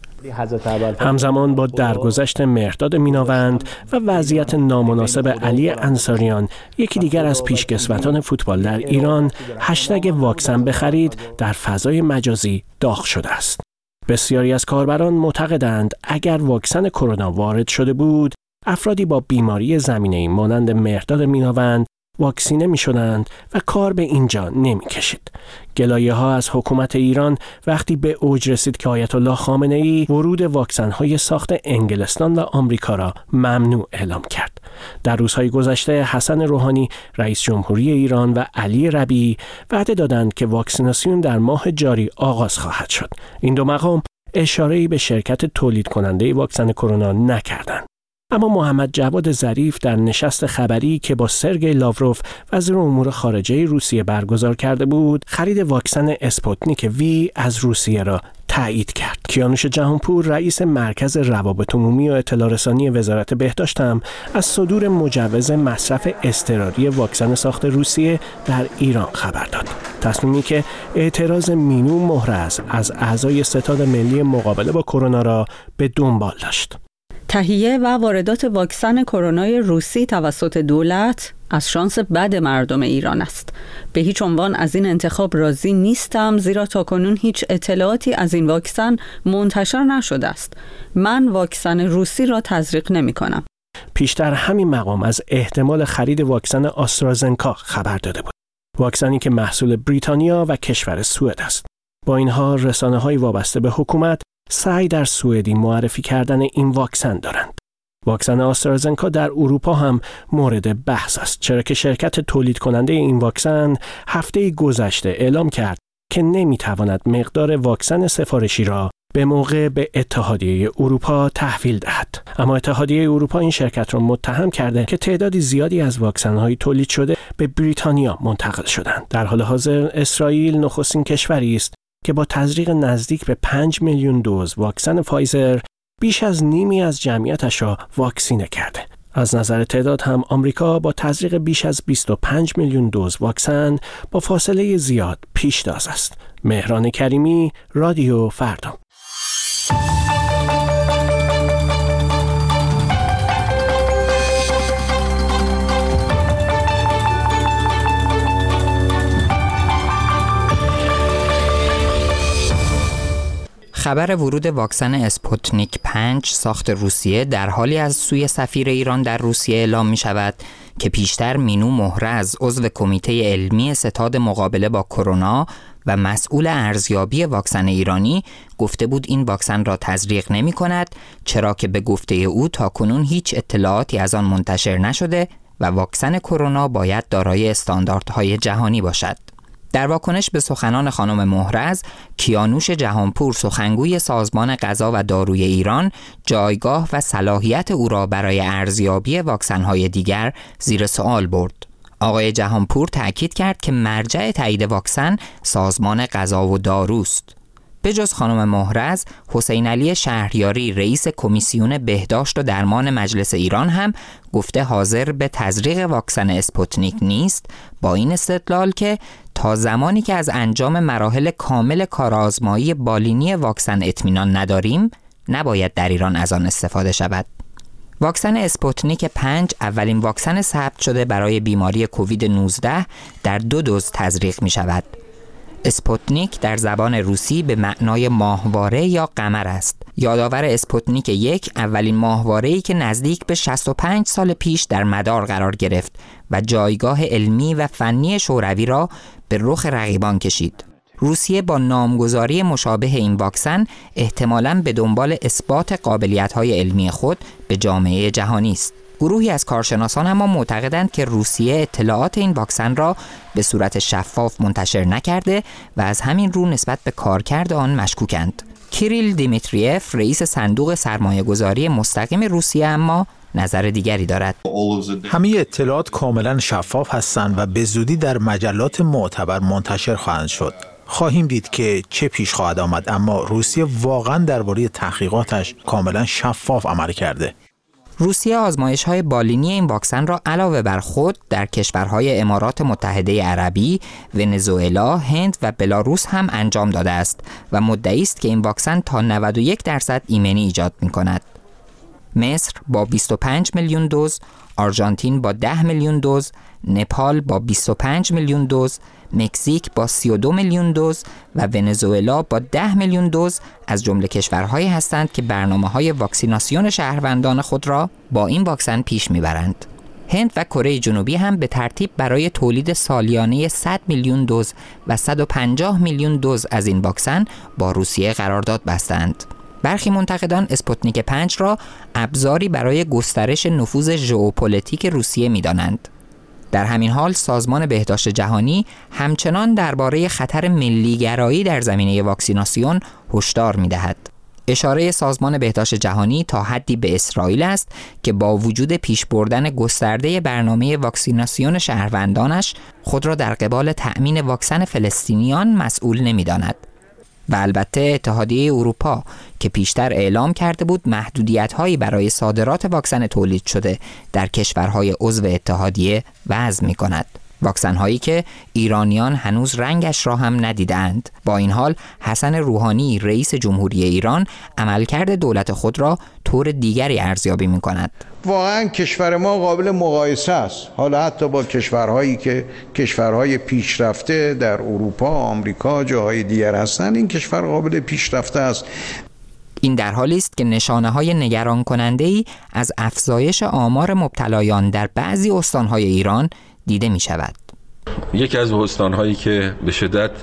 همزمان با درگذشت مهرداد میناوند و وضعیت نامناسب علی انصاریان، یکی دیگر از پیشکسوتان فوتبال در ایران، هشتگ واکسن بخرید در فضای مجازی داغ شده است. بسیاری از کاربران معتقدند اگر واکسن کرونا وارد شده بود، افرادی با بیماری زمینه‌ای مانند مهرداد میناوند واکسینه می شدند و کار به اینجا نمی کشید. گلایه ها از حکومت ایران وقتی به اوج رسید که آیت الله خامنه ای ورود واکسن های ساخت انگلستان و آمریکا را ممنوع اعلام کرد. در روزهای گذشته حسن روحانی رئیس جمهوری ایران و علی ربیعی وعده دادند که واکسیناسیون در ماه جاری آغاز خواهد شد. این دو مقام اشاره‌ای به شرکت تولید کننده واکسن کرونا نکردند. اما محمد جواد ظریف در نشست خبری که با سرگئی لاوروف وزیر امور خارجه روسیه برگزار کرده بود، خرید واکسن اسپوتنیک وی از روسیه را تایید کرد. کیانوش جهانپور رئیس مرکز روابط عمومی و اطلاع رسانی وزارت بهداشت هم از صدور مجوز مصرف اضطراری واکسن ساخت روسیه در ایران خبر داد. تصمیمی که اعتراض مینو مهرز از اعضای ستاد ملی مقابله با کرونا را به دنبال داشت. تهیه و واردات واکسن کرونای روسی توسط دولت از شانس بد مردم ایران است. به هیچ عنوان از این انتخاب راضی نیستم، زیرا تاکنون هیچ اطلاعاتی از این واکسن منتشر نشده است. من واکسن روسی را تزریق نمی کنم. پیشتر همین مقام از احتمال خرید واکسن آسترازنکا خبر داده بود. واکسنی که محصول بریتانیا و کشور سوئد است. با این حال رسانه‌های وابسته به حکومت سعی در سوئدی معرفی کردن این واکسن دارند. واکسن آسترازنکا در اروپا هم مورد بحث است، چرا که شرکت تولید کننده این واکسن هفته گذشته اعلام کرد که نمیتواند مقدار واکسن سفارشی را به موقع به اتحادیه اروپا تحویل دهد. اما اتحادیه اروپا این شرکت را متهم کرده که تعدادی زیادی از واکسن‌های تولید شده به بریتانیا منتقل شدند. در حال حاضر اسرائیل نخستین کشوری است که با تزریق نزدیک به پنج میلیون دوز واکسن فایزر بیش از نیمی از جمعیتش را واکسینه کرده. از نظر تعداد هم آمریکا با تزریق بیش از بیست و پنج میلیون دوز واکسن با فاصله زیاد پیشتاز است. مهران کریمی، رادیو فردا. خبر ورود واکسن اسپوتنیک پنج ساخت روسیه در حالی از سوی سفیر ایران در روسیه اعلام می شود که پیشتر مینو مهرز عضو کمیته علمی ستاد مقابله با کرونا و مسئول ارزیابی واکسن ایرانی گفته بود این واکسن را تزریق نمی کند، چرا که به گفته او تاکنون هیچ اطلاعاتی از آن منتشر نشده و واکسن کرونا باید دارای استانداردهای جهانی باشد. در واکنش به سخنان خانم محرز، کیانوش جهانپور سخنگوی سازمان غذا و داروی ایران جایگاه و صلاحیت او را برای ارزیابی واکسن‌های دیگر زیر سوال برد. آقای جهانپور تأکید کرد که مرجع تایید واکسن سازمان غذا و داروست. به جز خانم محرز، حسین علی شهریاری رئیس کمیسیون بهداشت و درمان مجلس ایران هم گفته حاضر به تزریق واکسن اسپوتنیک نیست، با این استدلال که تا زمانی که از انجام مراحل کامل کارآزمایی بالینی واکسن اطمینان نداریم، نباید در ایران از آن استفاده شود. واکسن اسپوتنیک پنج اولین واکسن ثبت شده برای بیماری کووید نوزده در دو دوز تزریق می شود. اسپوتنیک در زبان روسی به معنای ماهواره یا قمر است. یادآور اسپوتنیک یک اولین ماهواره‌ای که نزدیک به شصت و پنج سال پیش در مدار قرار گرفت و جایگاه علمی و فنی شوروی را به رخ رقیبان کشید. روسیه با نامگذاری مشابه این واکسن احتمالاً به دنبال اثبات قابلیت‌های علمی خود به جامعه جهانی است. گروهی از کارشناسان اما معتقدند که روسیه اطلاعات این واکسن را به صورت شفاف منتشر نکرده و از همین رو نسبت به کارکرد آن مشکوکند. کیریل دیمیتریف رئیس صندوق سرمایه‌گذاری مستقیم روسیه اما نظر دیگری دارد. همه اطلاعات کاملا شفاف هستند و به زودی در مجلات معتبر منتشر خواهند شد. خواهیم دید که چه پیش خواهد آمد، اما روسیه واقعا درباره تحقیقاتش کاملا شفاف عمل کرده. روسیه آزمایش‌های بالینی این واکسن را علاوه بر خود در کشورهای امارات متحده عربی، ونزوئلا، هند و بلاروس هم انجام داده است و مدعی است که این واکسن تا نود و یک درصد ایمنی ایجاد می‌کند. مصر با بیست و پنج میلیون دوز، آرژانتین با ده میلیون دوز، نپال با بیست و پنج میلیون دوز، مکزیک با سی و دو میلیون دوز و ونزوئلا با ده میلیون دوز از جمله کشورهایی هستند که برنامه‌های واکسیناسیون شهروندان خود را با این واکسن پیش میبرند. هند و کره جنوبی هم به ترتیب برای تولید سالیانه صد میلیون دوز و صد و پنجاه میلیون دوز از این واکسن با روسیه قرارداد بستند. برخی منتقدان اسپوتنیک پنج را ابزاری برای گسترش نفوذ ژئوپلیتیک روسیه می‌دانند. در همین حال سازمان بهداشت جهانی همچنان درباره خطر ملی‌گرایی در زمینه واکسیناسیون هشدار می‌دهد. اشاره سازمان بهداشت جهانی تا حدی به اسرائیل است که با وجود پیش بردن گسترده برنامه واکسیناسیون شهروندانش خود را در قبال تأمین واکسن فلسطینیان مسئول نمی‌داند. و البته اتحادیه اروپا که پیشتر اعلام کرده بود محدودیت‌هایی برای صادرات واکسن تولید شده در کشورهای عضو اتحادیه وضع می‌کند. واکسن‌هایی که ایرانیان هنوز رنگش را هم ندیدند. با این حال حسن روحانی رئیس جمهوری ایران عملکرد دولت خود را طور دیگری ارزیابی می‌کند. واقعا کشور ما قابل مقایسه است، حالا حتی با کشورهایی که کشورهای پیشرفته در اروپا، آمریکا، جاهای دیگر هستند. این کشور قابل پیشرفته است. این در حالی است که نشانه‌های نگران کننده‌ای از افزایش آمار مبتلایان در بعضی استان‌های ایران دیده می شود. یکی از استان‌هایی که به شدت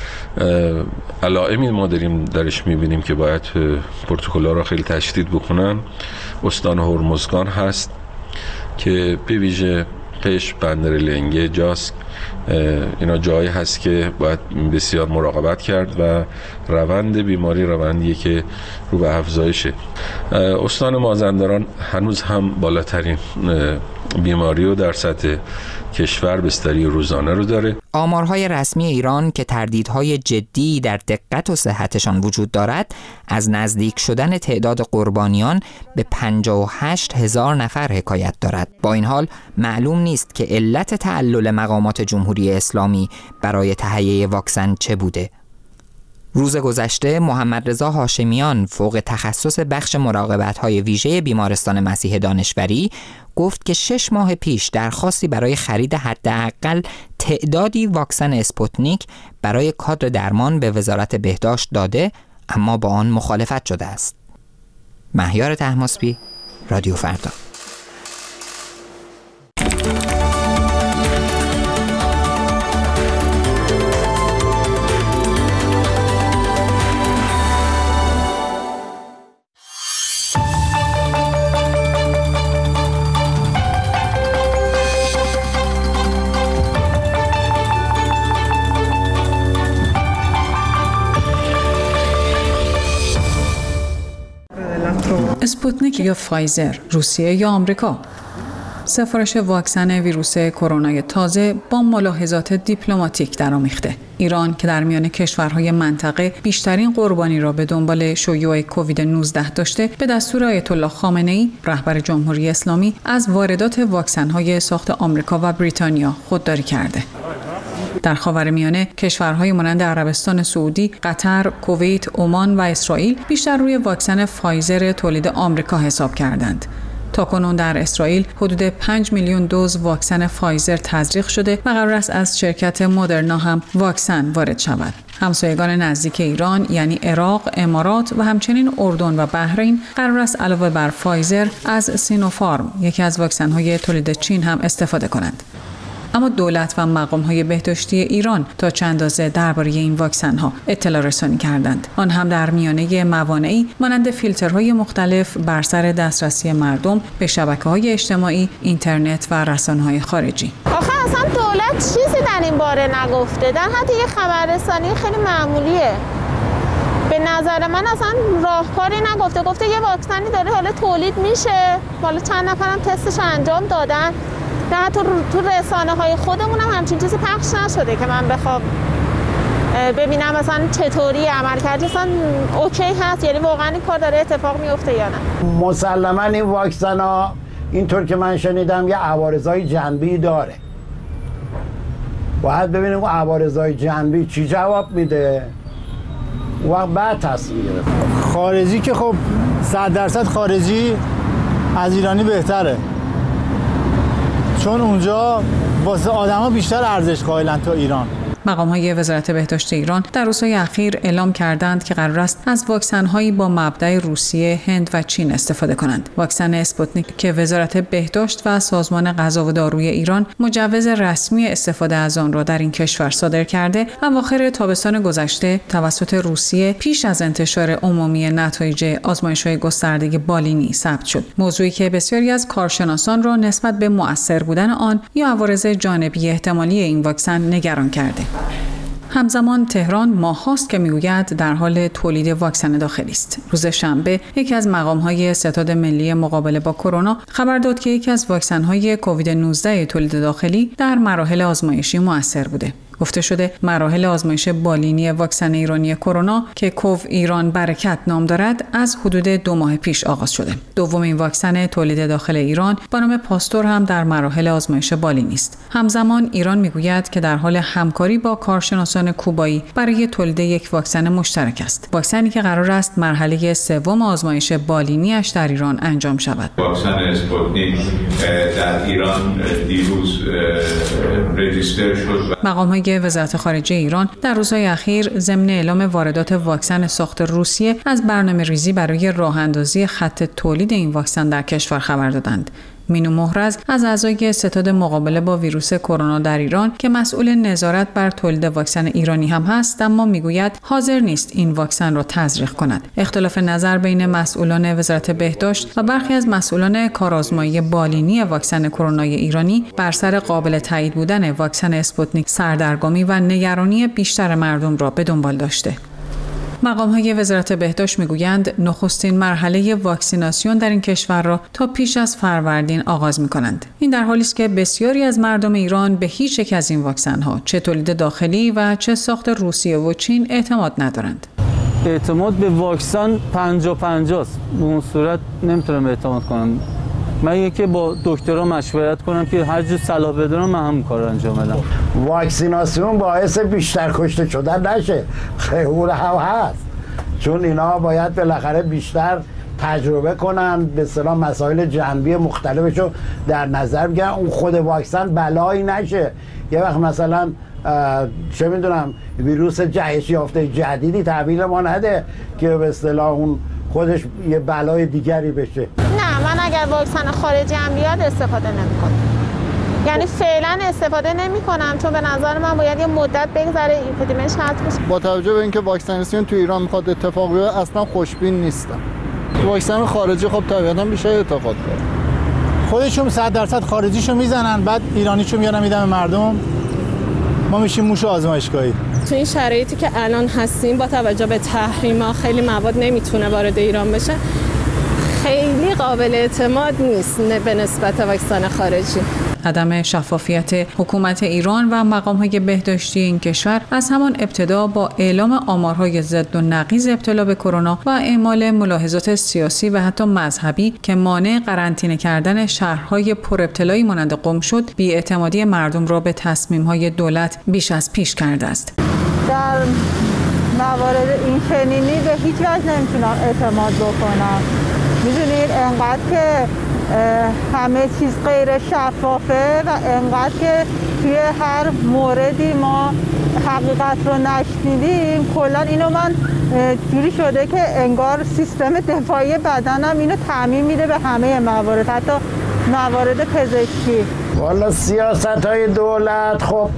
علائمی ما داریم درش می‌بینیم که باید پروتکل‌ها را خیلی تشدید بکنن، استان هرمزگان هست که به ویژه قشم، بندرلنگه، جاسک، اینا جایی هست که باید بسیار مراقبت کرد و روند بیماری روندیه که رو به افزایشه. استان مازندران هنوز هم بالاترین بیماری رو در سطح کشور بستری روزانه رو داره. آمارهای رسمی ایران که تردیدهای جدی در دقت و صحتشان وجود دارد از نزدیک شدن تعداد قربانیان به پنجاه و هشت هزار نفر حکایت دارد. با این حال معلوم نیست که علت تعلل مقامات جمهوری اسلامی برای تهیه واکسن چه بوده. روز گذشته محمد رضا هاشمیان فوق تخصص بخش مراقبت‌های ویژه بیمارستان مسیح دانشوری گفت که شش ماه پیش درخواستی برای خرید حداقل تعدادی واکسن اسپوتنیک برای کادر درمان به وزارت بهداشت داده، اما با آن مخالفت شده است. مهیار طهماسبی، رادیو فردا. اسپوتنیک یا فایزر، روسیه یا آمریکا. سفارش واکسن ویروس کرونا تازه با ملاحظات دیپلماتیک درآمیخته. ایران که در میان کشورهای منطقه بیشترین قربانی را به دنبال شیوع کووید نوزده داشته، به دستور آیت الله خامنه‌ای رهبر جمهوری اسلامی از واردات واکسن‌های ساخت آمریکا و بریتانیا خودداری کرده. در خاورمیانه کشورهای مانند عربستان سعودی، قطر، کویت، عمان و اسرائیل بیشتر روی واکسن فایزر تولید آمریکا حساب کردند. تاکنون در اسرائیل حدود پنج میلیون دوز واکسن فایزر تزریق شده و قرار است از شرکت مدرنا هم واکسن وارد شود. همسایگان نزدیک ایران یعنی عراق، امارات و همچنین اردن و بحرین قرار است علاوه بر فایزر از سینوفارم، یکی از واکسن‌های تولید چین، هم استفاده کنند. اما دولت و مقام‌های بهداشتی ایران تا چند اندازه درباره این واکسن‌ها اطلاع رسانی کردند. آن هم در میانه موانعی مانند فیلترهای مختلف بر سر دسترسی مردم به شبکه‌های اجتماعی، اینترنت و رسانه‌های خارجی. آخه اصلا دولت چیزی در این باره نگفته. در حد یه خبررسانی خیلی معمولیه. به نظر من اصلا راهکاری نگفته. گفته یه واکسنی داره حالا تولید میشه. حالا چند نفرم تستش انجام دادن. نه تو تو رسانه های خودمون هم همچین چیزی پخش نشده که من بخوام ببینم مثلا چطوری عمل کرد، مثلا اوکی هست، یعنی واقعا این کار داره اتفاق میفته یا نه. مسلما این واکسن ها اینطور که من شنیدم یه عوارضای جانبی داره. باید ببینیم اون عوارضای جانبی چی جواب میده و بعد تصمیم گرفت. خارجی که خب صد درصد خارجی از ایرانی بهتره، چون اونجا واسه آدما بیشتر ارزش قائلن تا ایران. مقام‌های وزارت بهداشت ایران در روزهای اخیر اعلام کردند که قرار است از واکسن‌هایی با مبدأ روسیه، هند و چین استفاده کنند. واکسن اسپوتنیک که وزارت بهداشت و سازمان غذا و داروی ایران مجوز رسمی استفاده از آن را در این کشور صادر کرده، اواخر تابستان گذشته توسط روسیه پیش از انتشار عمومی نتایج آزمایش‌های گسترده بالینی ثبت شد. موضوعی که بسیاری از کارشناسان را نسبت به مؤثر بودن آن یا عوارض جانبی احتمالی این واکسن نگران کرده. همزمان تهران ماه‌هاست که میگوید در حال تولید واکسن داخلی است. روز شنبه یکی از مقام‌های ستاد ملی مقابله با کرونا خبر داد که یکی از واکسن‌های کووید نوزده تولید داخلی در مراحل آزمایشی مؤثر بوده. گفته شده مراحل آزمایش بالینی واکسن ایرانی کرونا که کوو ایران برکت نام دارد از حدود دو ماه پیش آغاز شده. دومین واکسن تولید داخل ایران با نام پاستور هم در مراحل آزمایش بالینی است. همزمان ایران میگوید که در حال همکاری با کارشناسان کوبایی برای تولید یک واکسن مشترک است. واکسنی که قرار است مرحله سوم آزمایش بالینی‌اش در ایران انجام شود. واکسن اسپوتنیک در ایران دیروز رجیستر شد. مقام‌های وزارت خارجه ایران در روزهای اخیر ضمن اعلام واردات واکسن ساخت روسیه از برنامه‌ریزی برای راه‌اندازی خط تولید این واکسن در کشور خبر دادند. مینو محرز از اعضای ستاد مقابله با ویروس کرونا در ایران که مسئول نظارت بر تولید واکسن ایرانی هم هست، اما میگوید حاضر نیست این واکسن را تزریق کند. اختلاف نظر بین مسئولان وزارت بهداشت و برخی از مسئولان کارآزمایی بالینی واکسن کرونا ایرانی بر سر قابل تایید بودن واکسن اسپوتنیک سردرگمی و نگرانی بیشتر مردم را به دنبال داشته. مقام‌های وزارت بهداشت میگویند نخستین مرحله واکسیناسیون در این کشور را تا پیش از فروردین آغاز می‌کنند. این در حالی است که بسیاری از مردم ایران به هیچ یک از این واکسن‌ها چه تولید داخلی و چه ساخت روسیه و چین اعتماد ندارند. اعتماد به واکسن پنجاه پنجاه است. به اون صورت نمیتونم اعتماد کنم. من یکی با دکترها مشورت کنم که هر جور صلاح بدونم من هم کار انجام بدم. واکسیناسیون باعث بیشتر کشته شدن نشه، خیلی هم هست، چون اینا باید بالاخره بیشتر تجربه کنن، به اصطلاح مسائل جانبی مختلفشو در نظر بگیرن، اون خود واکسن بلایی نشه. یه وقت مثلا چه میدونم ویروس جهش یافته جدیدی تحویل ما نده که به اصطلاح اون خودش یه بلای دیگری بشه. نه، من اگر واکسن خارجی هم بیاد استفاده نمی‌کنم. یعنی فعلا استفاده نمی‌کنم، چون به نظر من باید یه مدت بگذره اپیدمیش حذف بشه. با توجه به اینکه واکسیناسیون تو ایران میخواد اتفاق بیفته اصلا خوشبین نیستم. واکسن خارجی خب طبیعتاً بیشتر اعتقاد داره. خودشون صد درصد خارجیشو میزنن، بعد ایرانیشو میارن میدن به مردم. ما میشیم موش آزمایشگاهی. تو این شرایطی که الان هستیم با توجه به تحریما خیلی مواد نمیتونه وارد ایران بشه. خیلی قابل اعتماد نیست به نسبت واکسن خارجی. عدم شفافیت حکومت ایران و مقام‌های بهداشتی این کشور از همان ابتدا با اعلام آمارهای ضد و نقیض ابتلا به کرونا و اعمال ملاحظات سیاسی و حتی مذهبی که مانع قرنطینه کردن شهرهای پر ابتلایی مانند قم شد، بی‌اعتمادی مردم را به تصمیم‌های دولت بیش از پیش کرده است. در موارد این چنینی به هیچ وجه نمیتونم اعتماد بکنم. میدونید انقدر که همه چیز غیر شفافه و انقدر که توی هر موردی ما حقیقت رو نشنیدیم، کلا اینو من جوری شده که انگار سیستم دفاعی بدنم اینو تعمیم میده به همه موارد، حتی موارد پزشکی. والا سیاست های دولت خب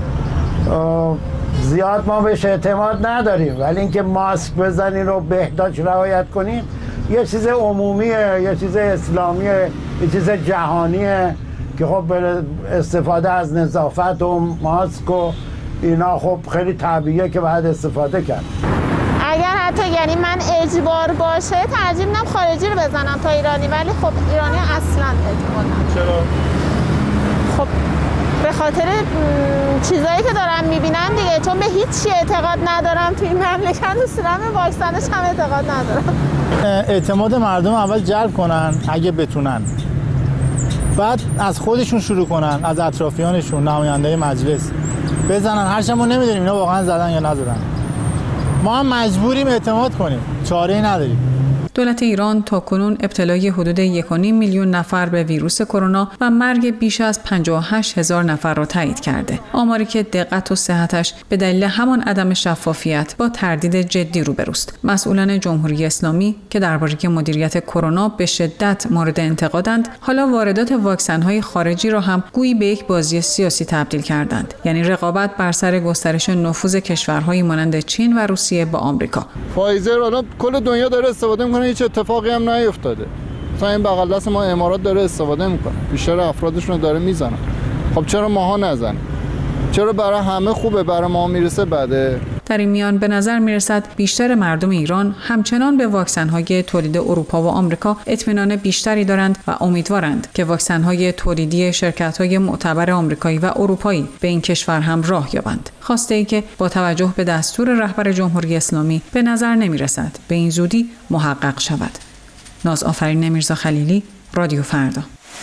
زیاد ما بهش اعتماد نداریم، ولی اینکه ماسک بزنین و بهداشت رعایت کنین یه چیز عمومیه، یه چیز اسلامیه، یه چیز جهانیه که خب استفاده از نظافت و ماسک و اینا خب خیلی طبیعیه که باید استفاده کرد. اگر حتی یعنی من اجبار باشه ترجیح میدم خارجی رو بزنم تا ایرانی، ولی خب ایرانی اصلا اعتماد ندارم. چرا؟ خب به خاطر چیزایی که دارم میبینم دیگه، چون به هیچ چی اعتقاد ندارم تو این مملکت، اصولا به واکسنش هم اعتقاد ندارم. اعتماد مردم اول جلب کنن اگه بتونن، بعد از خودشون شروع کنن، از اطرافیانشون، نماینده مجلس بزنن. هرچند ما نمیدونیم اینا واقعا زدن یا نزدن، ما هم مجبوریم اعتماد کنیم، چاره‌ای نداریم. دولت ایران تاکنون ابتلای حدود یک و نیم میلیون نفر به ویروس کرونا و مرگ بیش از پنجاه و هشت هزار نفر را تایید کرده. آماری که دقت و صحتش به دلیل همان عدم شفافیت با تردید جدی روبروست. مسئولان جمهوری اسلامی که درباره مدیریت کرونا به شدت مورد انتقادند، حالا واردات واکسن‌های خارجی را هم گویی به یک بازی سیاسی تبدیل کردند. یعنی رقابت بر سر گسترش نفوذ کشورهایی مانند چین و روسیه با آمریکا. فایزر الان کل دنیا داره استفاده می‌کنه، هیچ اتفاقی هم نیفتاده. مثلا این بغل دست ما امارات داره استفاده میکنه، بیشتر افرادشون رو داره میزنن. خب چرا ماها نزنیم؟ چرا برای همه خوبه، برای ما میرسه بده؟ در این میان به نظر میرسد بیشتر مردم ایران همچنان به واکسن‌های تولید اروپا و آمریکا اطمینان بیشتری دارند و امیدوارند که واکسن‌های تولیدی شرکت‌های معتبر آمریکایی و اروپایی به این کشور هم راه یابند. خواسته‌ای که با توجه به دستور رهبر جمهوری اسلامی به نظر نمیرسد به این زودی محقق شود. ناز آفرین میرزا خلیلی، رادیو فردا.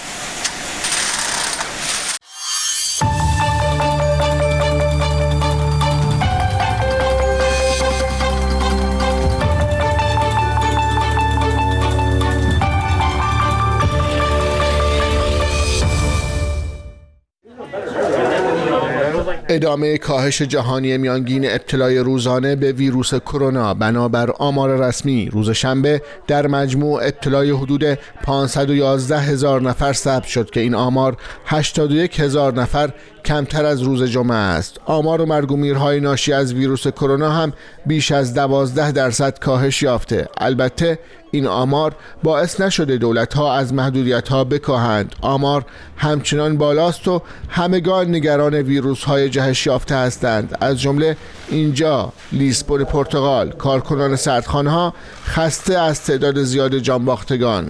ادامه کاهش جهانی میانگین ابتلای روزانه به ویروس کرونا. بنابر آمار رسمی روز شنبه در مجموع ابتلای حدود پانصد و یازده هزار نفر ثبت شد که این آمار هشتاد و یک هزار نفر کمتر از روز جمعه است. آمار و مرگ و میرهای ناشی از ویروس کرونا هم بیش از دوازده درصد کاهش یافته. البته این آمار باعث نشده دولت‌ها از محدودیت‌ها بکاهند. آمار همچنان بالاست و همگان نگران ویروس‌های جهش یافته هستند. از جمله اینجا لیسبون پرتغال، کارکنان سردخانه‌ها خسته از تعداد زیاد جانباختگان.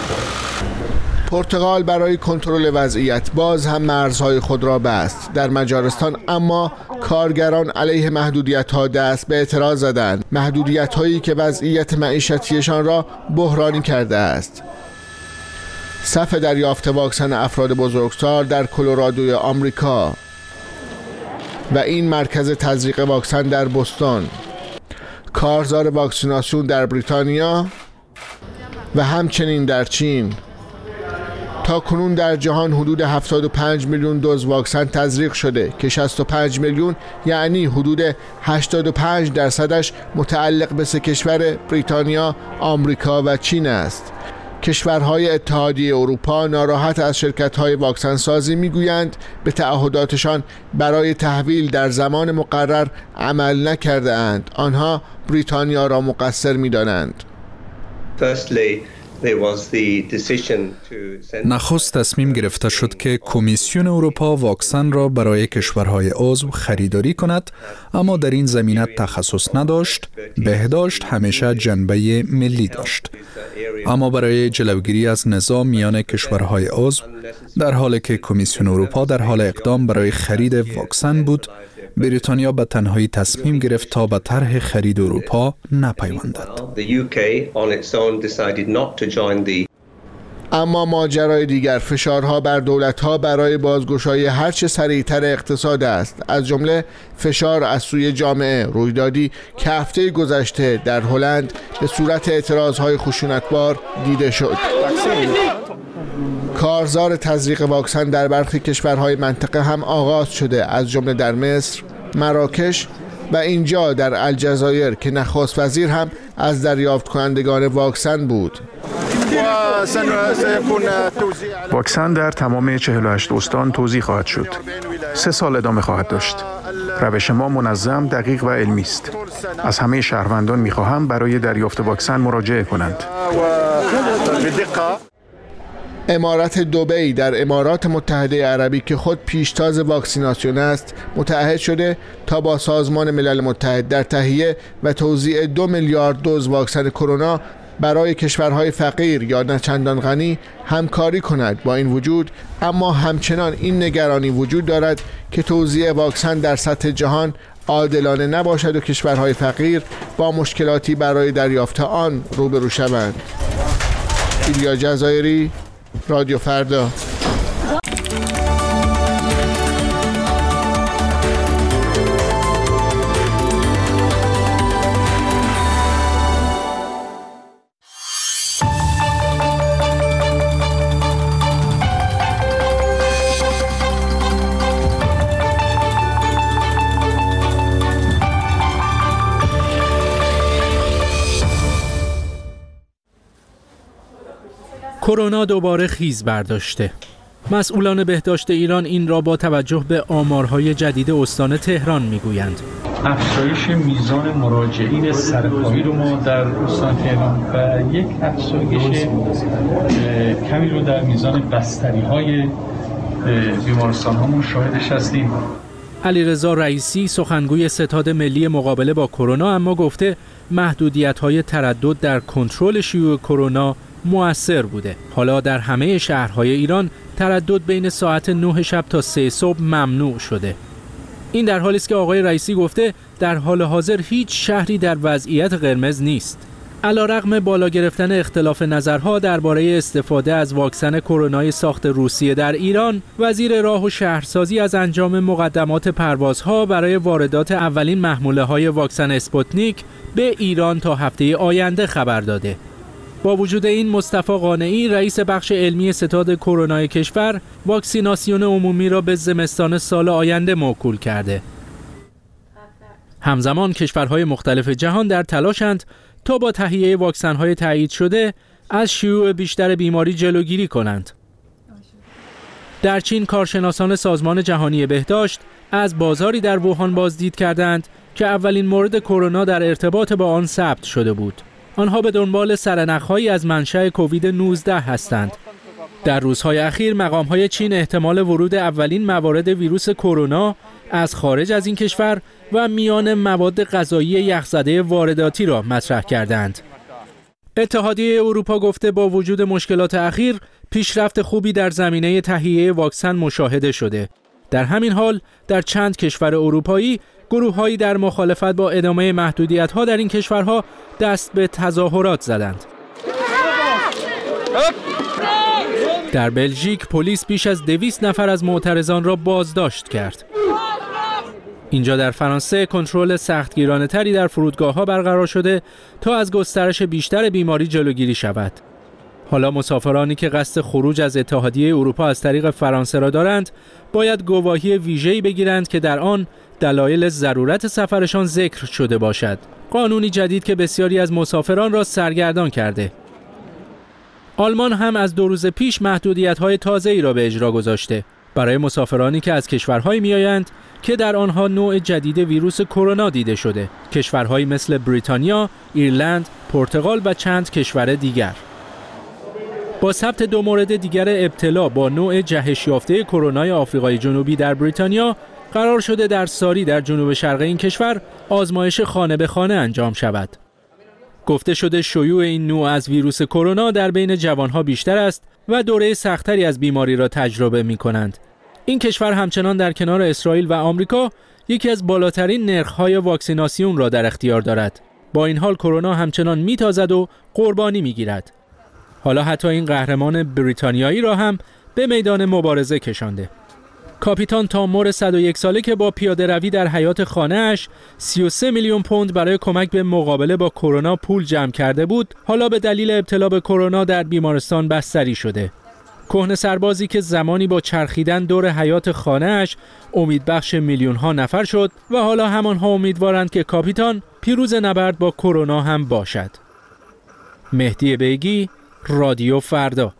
پرتغال برای کنترل وضعیت باز هم مرزهای خود را بست. در مجارستان اما کارگران علیه محدودیت‌ها دست به اعتراض زدند، محدودیت‌هایی که وضعیت معیشتیشان را بحرانی کرده است. صف دریافت واکسن افراد بزرگسال در کلرادوی آمریکا و این مرکز تزریق واکسن در بوستون، کارزار واکسیناسیون در بریتانیا و همچنین در چین. تا کنون در جهان حدود هفتاد و پنج میلیون دوز واکسن تزریق شده که شصت و پنج میلیون یعنی حدود هشتاد و پنج درصدش متعلق به سه کشور بریتانیا، آمریکا و چین است. کشورهای اتحادیه اروپا ناراحت از شرکت‌های واکسن سازی میگویند به تعهداتشان برای تحویل در زمان مقرر عمل نکرده اند. آنها بریتانیا را مقصر می‌دانند. نخست تصمیم گرفته شد که کمیسیون اروپا واکسن را برای کشورهای عضو خریداری کند، اما در این زمینه تخصص نداشت. بهداشت همیشه جنبه ملی داشت. اما برای جلوگیری از نزاع میان کشورهای عضو، در حالی که کمیسیون اروپا در حال اقدام برای خرید واکسن بود، بریتانیا به تنهایی تصمیم گرفت تا به طرح خرید اروپا نپیوندد. اما ماجرای دیگر فشارها بر دولت‌ها برای بازگشایی هرچه سریعتر اقتصاد است، از جمله فشار از سوی جامعه. رویدادی که هفته گذشته در هلند به صورت اعتراضهای خشونتبار دیده شد. کارزار تزریق واکسن در برخی کشورهای منطقه هم آغاز شده، از جمله در مصر، مراکش و اینجا در الجزایر که نخست وزیر هم از دریافت کنندگان واکسن بود. واکسن در تمام چهل و هشت استان توزیع خواهد شد. سه سال ادامه خواهد داشت. روش ما منظم، دقیق و علمی است. از همه شهروندان می‌خواهم برای دریافت واکسن مراجعه کنند. امارت دبی در امارات متحده عربی که خود پیشتاز واکسیناسیون است، متعهد شده تا با سازمان ملل متحد در تهیه و توزیع دو میلیارد دوز واکسن کرونا برای کشورهای فقیر یا نه چندان غنی همکاری کند. با این وجود اما همچنان این نگرانی وجود دارد که توزیع واکسن در سطح جهان عادلانه نباشد و کشورهای فقیر با مشکلاتی برای دریافت آن روبرو شوند. ایلیا جزایری، رادیو فردا. کرونا دوباره خیز برداشته. مسئولان بهداشت ایران این را با توجه به آمارهای جدید استان تهران میگویند. افزایش میزان مراجعین سرکاری رو ما در استان تهران و یک افزایش کمی رو در میزان بستری‌های بیمارستان ها مشاهدش هستیم. علیرضا رئیسی سخنگوی ستاد ملی مقابله با کرونا اما گفته محدودیت‌های تردد در کنترل شیوع کرونا مؤثر بوده. حالا در همه شهرهای ایران تردد بین ساعت نه شب تا سه صبح ممنوع شده. این در حالی است که آقای رئیسی گفته در حال حاضر هیچ شهری در وضعیت قرمز نیست. علیرغم بالا گرفتن اختلاف نظرها درباره استفاده از واکسن کرونای ساخت روسیه در ایران، وزیر راه و شهرسازی از انجام مقدمات پروازها برای واردات اولین محموله‌های واکسن اسپوتنیک به ایران تا هفته آینده خبر داده. با وجود این مصطفی قانعی رئیس بخش علمی ستاد کرونای کشور واکسیناسیون عمومی را به زمستان سال آینده موکول کرده. همزمان کشورهای مختلف جهان در تلاشند تا با تهیه واکسن‌های تایید شده از شیوع بیشتر بیماری جلوگیری کنند. در چین کارشناسان سازمان جهانی بهداشت از بازاری در ووهان بازدید کردند که اولین مورد کرونا در ارتباط با آن ثبت شده بود. آنها به دنبال سرنخ‌هایی از منشأ کووید نوزده هستند. در روزهای اخیر مقام‌های چین احتمال ورود اولین موارد ویروس کرونا از خارج از این کشور و میان مواد غذایی یخزده وارداتی را مطرح کردند. اتحادیه اروپا گفته با وجود مشکلات اخیر پیشرفت خوبی در زمینه تهیه واکسن مشاهده شده. در همین حال در چند کشور اروپایی گروه‌هایی در مخالفت با ادامه محدودیت‌ها در این کشورها دست به تظاهرات زدند. در بلژیک پلیس بیش از دویست نفر از معترضان را بازداشت کرد. اینجا در فرانسه کنترل سختگیرانه‌تری در فرودگاه‌ها برقرار شده تا از گسترش بیشتر بیماری جلوگیری شود. حالا مسافرانی که قصد خروج از اتحادیه اروپا از طریق فرانسه را دارند، باید گواهی ویژه‌ای بگیرند که در آن دلایل ضرورت سفرشان ذکر شده باشد. قانونی جدید که بسیاری از مسافران را سرگردان کرده. آلمان هم از دو روز پیش محدودیت‌های تازه‌ای را به اجرا گذاشته برای مسافرانی که از کشورهایی می‌آیند که در آنها نوع جدید ویروس کرونا دیده شده. کشورهایی مثل بریتانیا، ایرلند، پرتغال و چند کشور دیگر. با ثبت دو مورد دیگر ابتلا با نوع جهش یافته کرونای آفریقای جنوبی در بریتانیا، قرار شده در ساری در جنوب شرق این کشور آزمایش خانه به خانه انجام شود. گفته شده شیوع این نوع از ویروس کرونا در بین جوانها بیشتر است و دوره سختری از بیماری را تجربه می کنند. این کشور همچنان در کنار اسرائیل و آمریکا یکی از بالاترین نرخ‌های واکسیناسیون را در اختیار دارد. با این حال کرونا همچنان میتازد و قربانی میگیرد. حالا حتی این قهرمان بریتانیایی را هم به میدان مبارزه کشانده. کاپیتان تامور صد و یک ساله که با پیاده روی در حیاط خانه‌اش سی و سه میلیون پوند برای کمک به مقابله با کرونا پول جمع کرده بود، حالا به دلیل ابتلا به کرونا در بیمارستان بستری شده. کهنه سربازی که زمانی با چرخیدن دور حیاط خانه‌اش امیدبخش میلیون‌ها نفر شد و حالا همانها امیدوارند که کاپیتان پیروز نبرد با کرونا هم باشد. مهدی بیگی، رادیو فردا.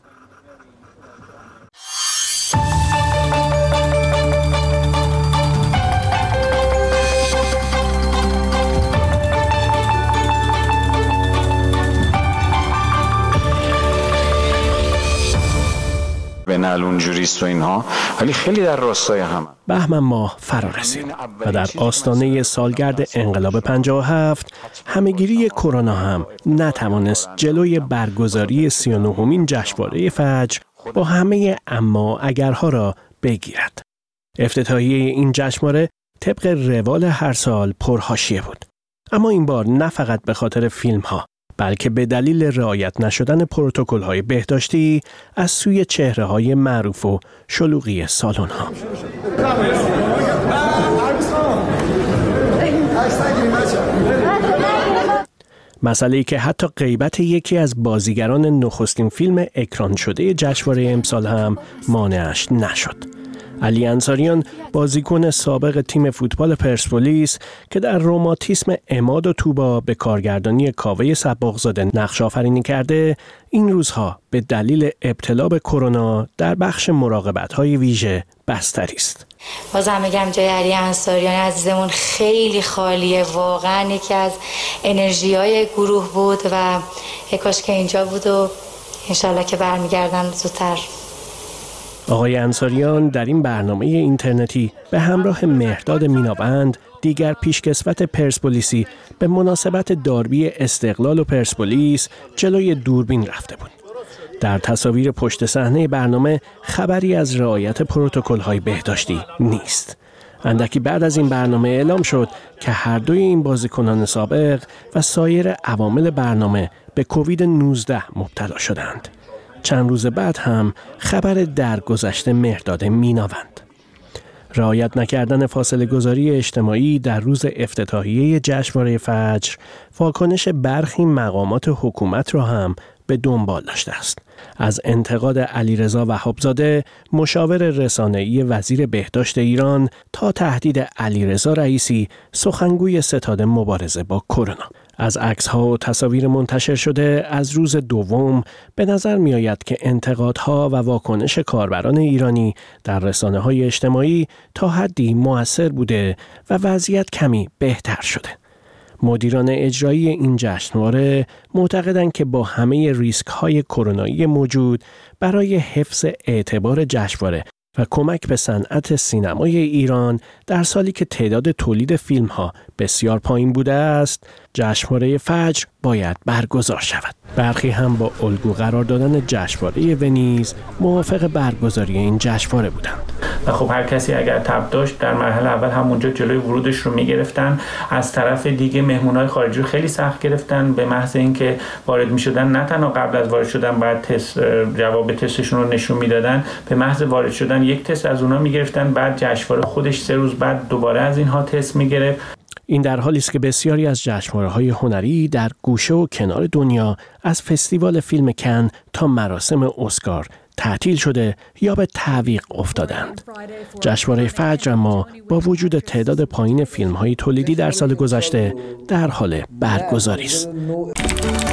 بنال اونجوریست و اینها، ولی خیلی در راستای هم. بهمن ماه فرا رسید و در آستانه سالگرد انقلاب پنجاه و هفت همهگیری کرونا هم نتوانست جلوی برگزاری سی و نهمین جشنواره فجر با همه اما اگرها را بگیرد. افتتاحیه این جشنواره طبق روال هر سال پرحاشیه بود، اما این بار نه فقط به خاطر فیلم ها بلکه به دلیل رعایت نشدن پروتکل‌های بهداشتی از سوی چهره‌های معروف و شلوغی سالن‌ها. مسئله‌ای که حتی غیبت یکی از بازیگران نخستین فیلم اکران شده جشنواره امسال هم مانعش نشد. علی انصاریان، بازیکن سابق تیم فوتبال پرسپولیس که در رماتیسم عماد و طوبا به کارگردانی کاوه صباغزاده نقش آفرینی کرده، این روزها به دلیل ابتلا به کرونا در بخش مراقبت‌های ویژه بستری است. بازم میگم جای علی انصاریان عزیزمون خیلی خالیه، واقعا یکی از انرژی‌های گروه بود و کاش که اینجا بود و انشالله که برمیگردن زودتر. آقای انصاریان در این برنامه اینترنتی به همراه مهرداد میناوند، دیگر پیشکسوت پرسپولیسی، به مناسبت داربی استقلال و پرسپولیس جلوی دوربین رفته بود. در تصاویر پشت صحنه برنامه خبری از رعایت پروتکل‌های بهداشتی نیست. اندکی بعد از این برنامه اعلام شد که هر دوی این بازیکنان سابق و سایر عوامل برنامه به کووید نوزده مبتلا شدند. چند روز بعد هم خبر درگذشت مهرداد میناوند. رعایت نکردن فاصله گذاری اجتماعی در روز افتتاحیه جشنواره فجر واکنش برخی مقامات حکومت را هم به دنبال داشته است. از انتقاد علیرضا وهابزاده، مشاور رسانه‌ای وزیر بهداشت ایران، تا تهدید علیرضا رئیسی، سخنگوی ستاد مبارزه با کرونا. از عکس‌ها و تصاویر منتشر شده از روز دوم به نظر می‌آید که انتقادها و واکنش کاربران ایرانی در رسانه‌های اجتماعی تا حدی مؤثر بوده و وضعیت کمی بهتر شده. مدیران اجرایی این جشنواره معتقدند که با همه ریسک‌های کرونایی موجود برای حفظ اعتبار جشنواره و کمک به صنعت سینمای ایران در سالی که تعداد تولید فیلم‌ها بسیار پایین بوده است، جشنواره فجر باید برگزار شود. برخی هم با الگو قرار دادن جشنواره ونیز موافق برگزاری این جشنواره بودند. و خب هر کسی اگر تب داشت در مرحله اول همونجا جلوی ورودش رو میگرفتن، از طرف دیگه مهمونای خارجی رو خیلی سخت گرفتن، به محض اینکه وارد میشدن نه تنها قبل از وارد شدن باید تست جواب تستشون رو نشون میدادن، به محض وارد شدن یک تست از اونها میگرفتن، بعد جشنواره خودش سه روز بعد دوباره از اینها تست میگرفت. این در حالی است که بسیاری از جشنواره‌های هنری در گوشه و کنار دنیا از فستیوال فیلم کن تا مراسم اسکار تعطیل شده یا به تعویق افتادند. جشنواره فجر اما با وجود تعداد پایین فیلم‌های تولیدی در سال گذشته در حال برگزاری است.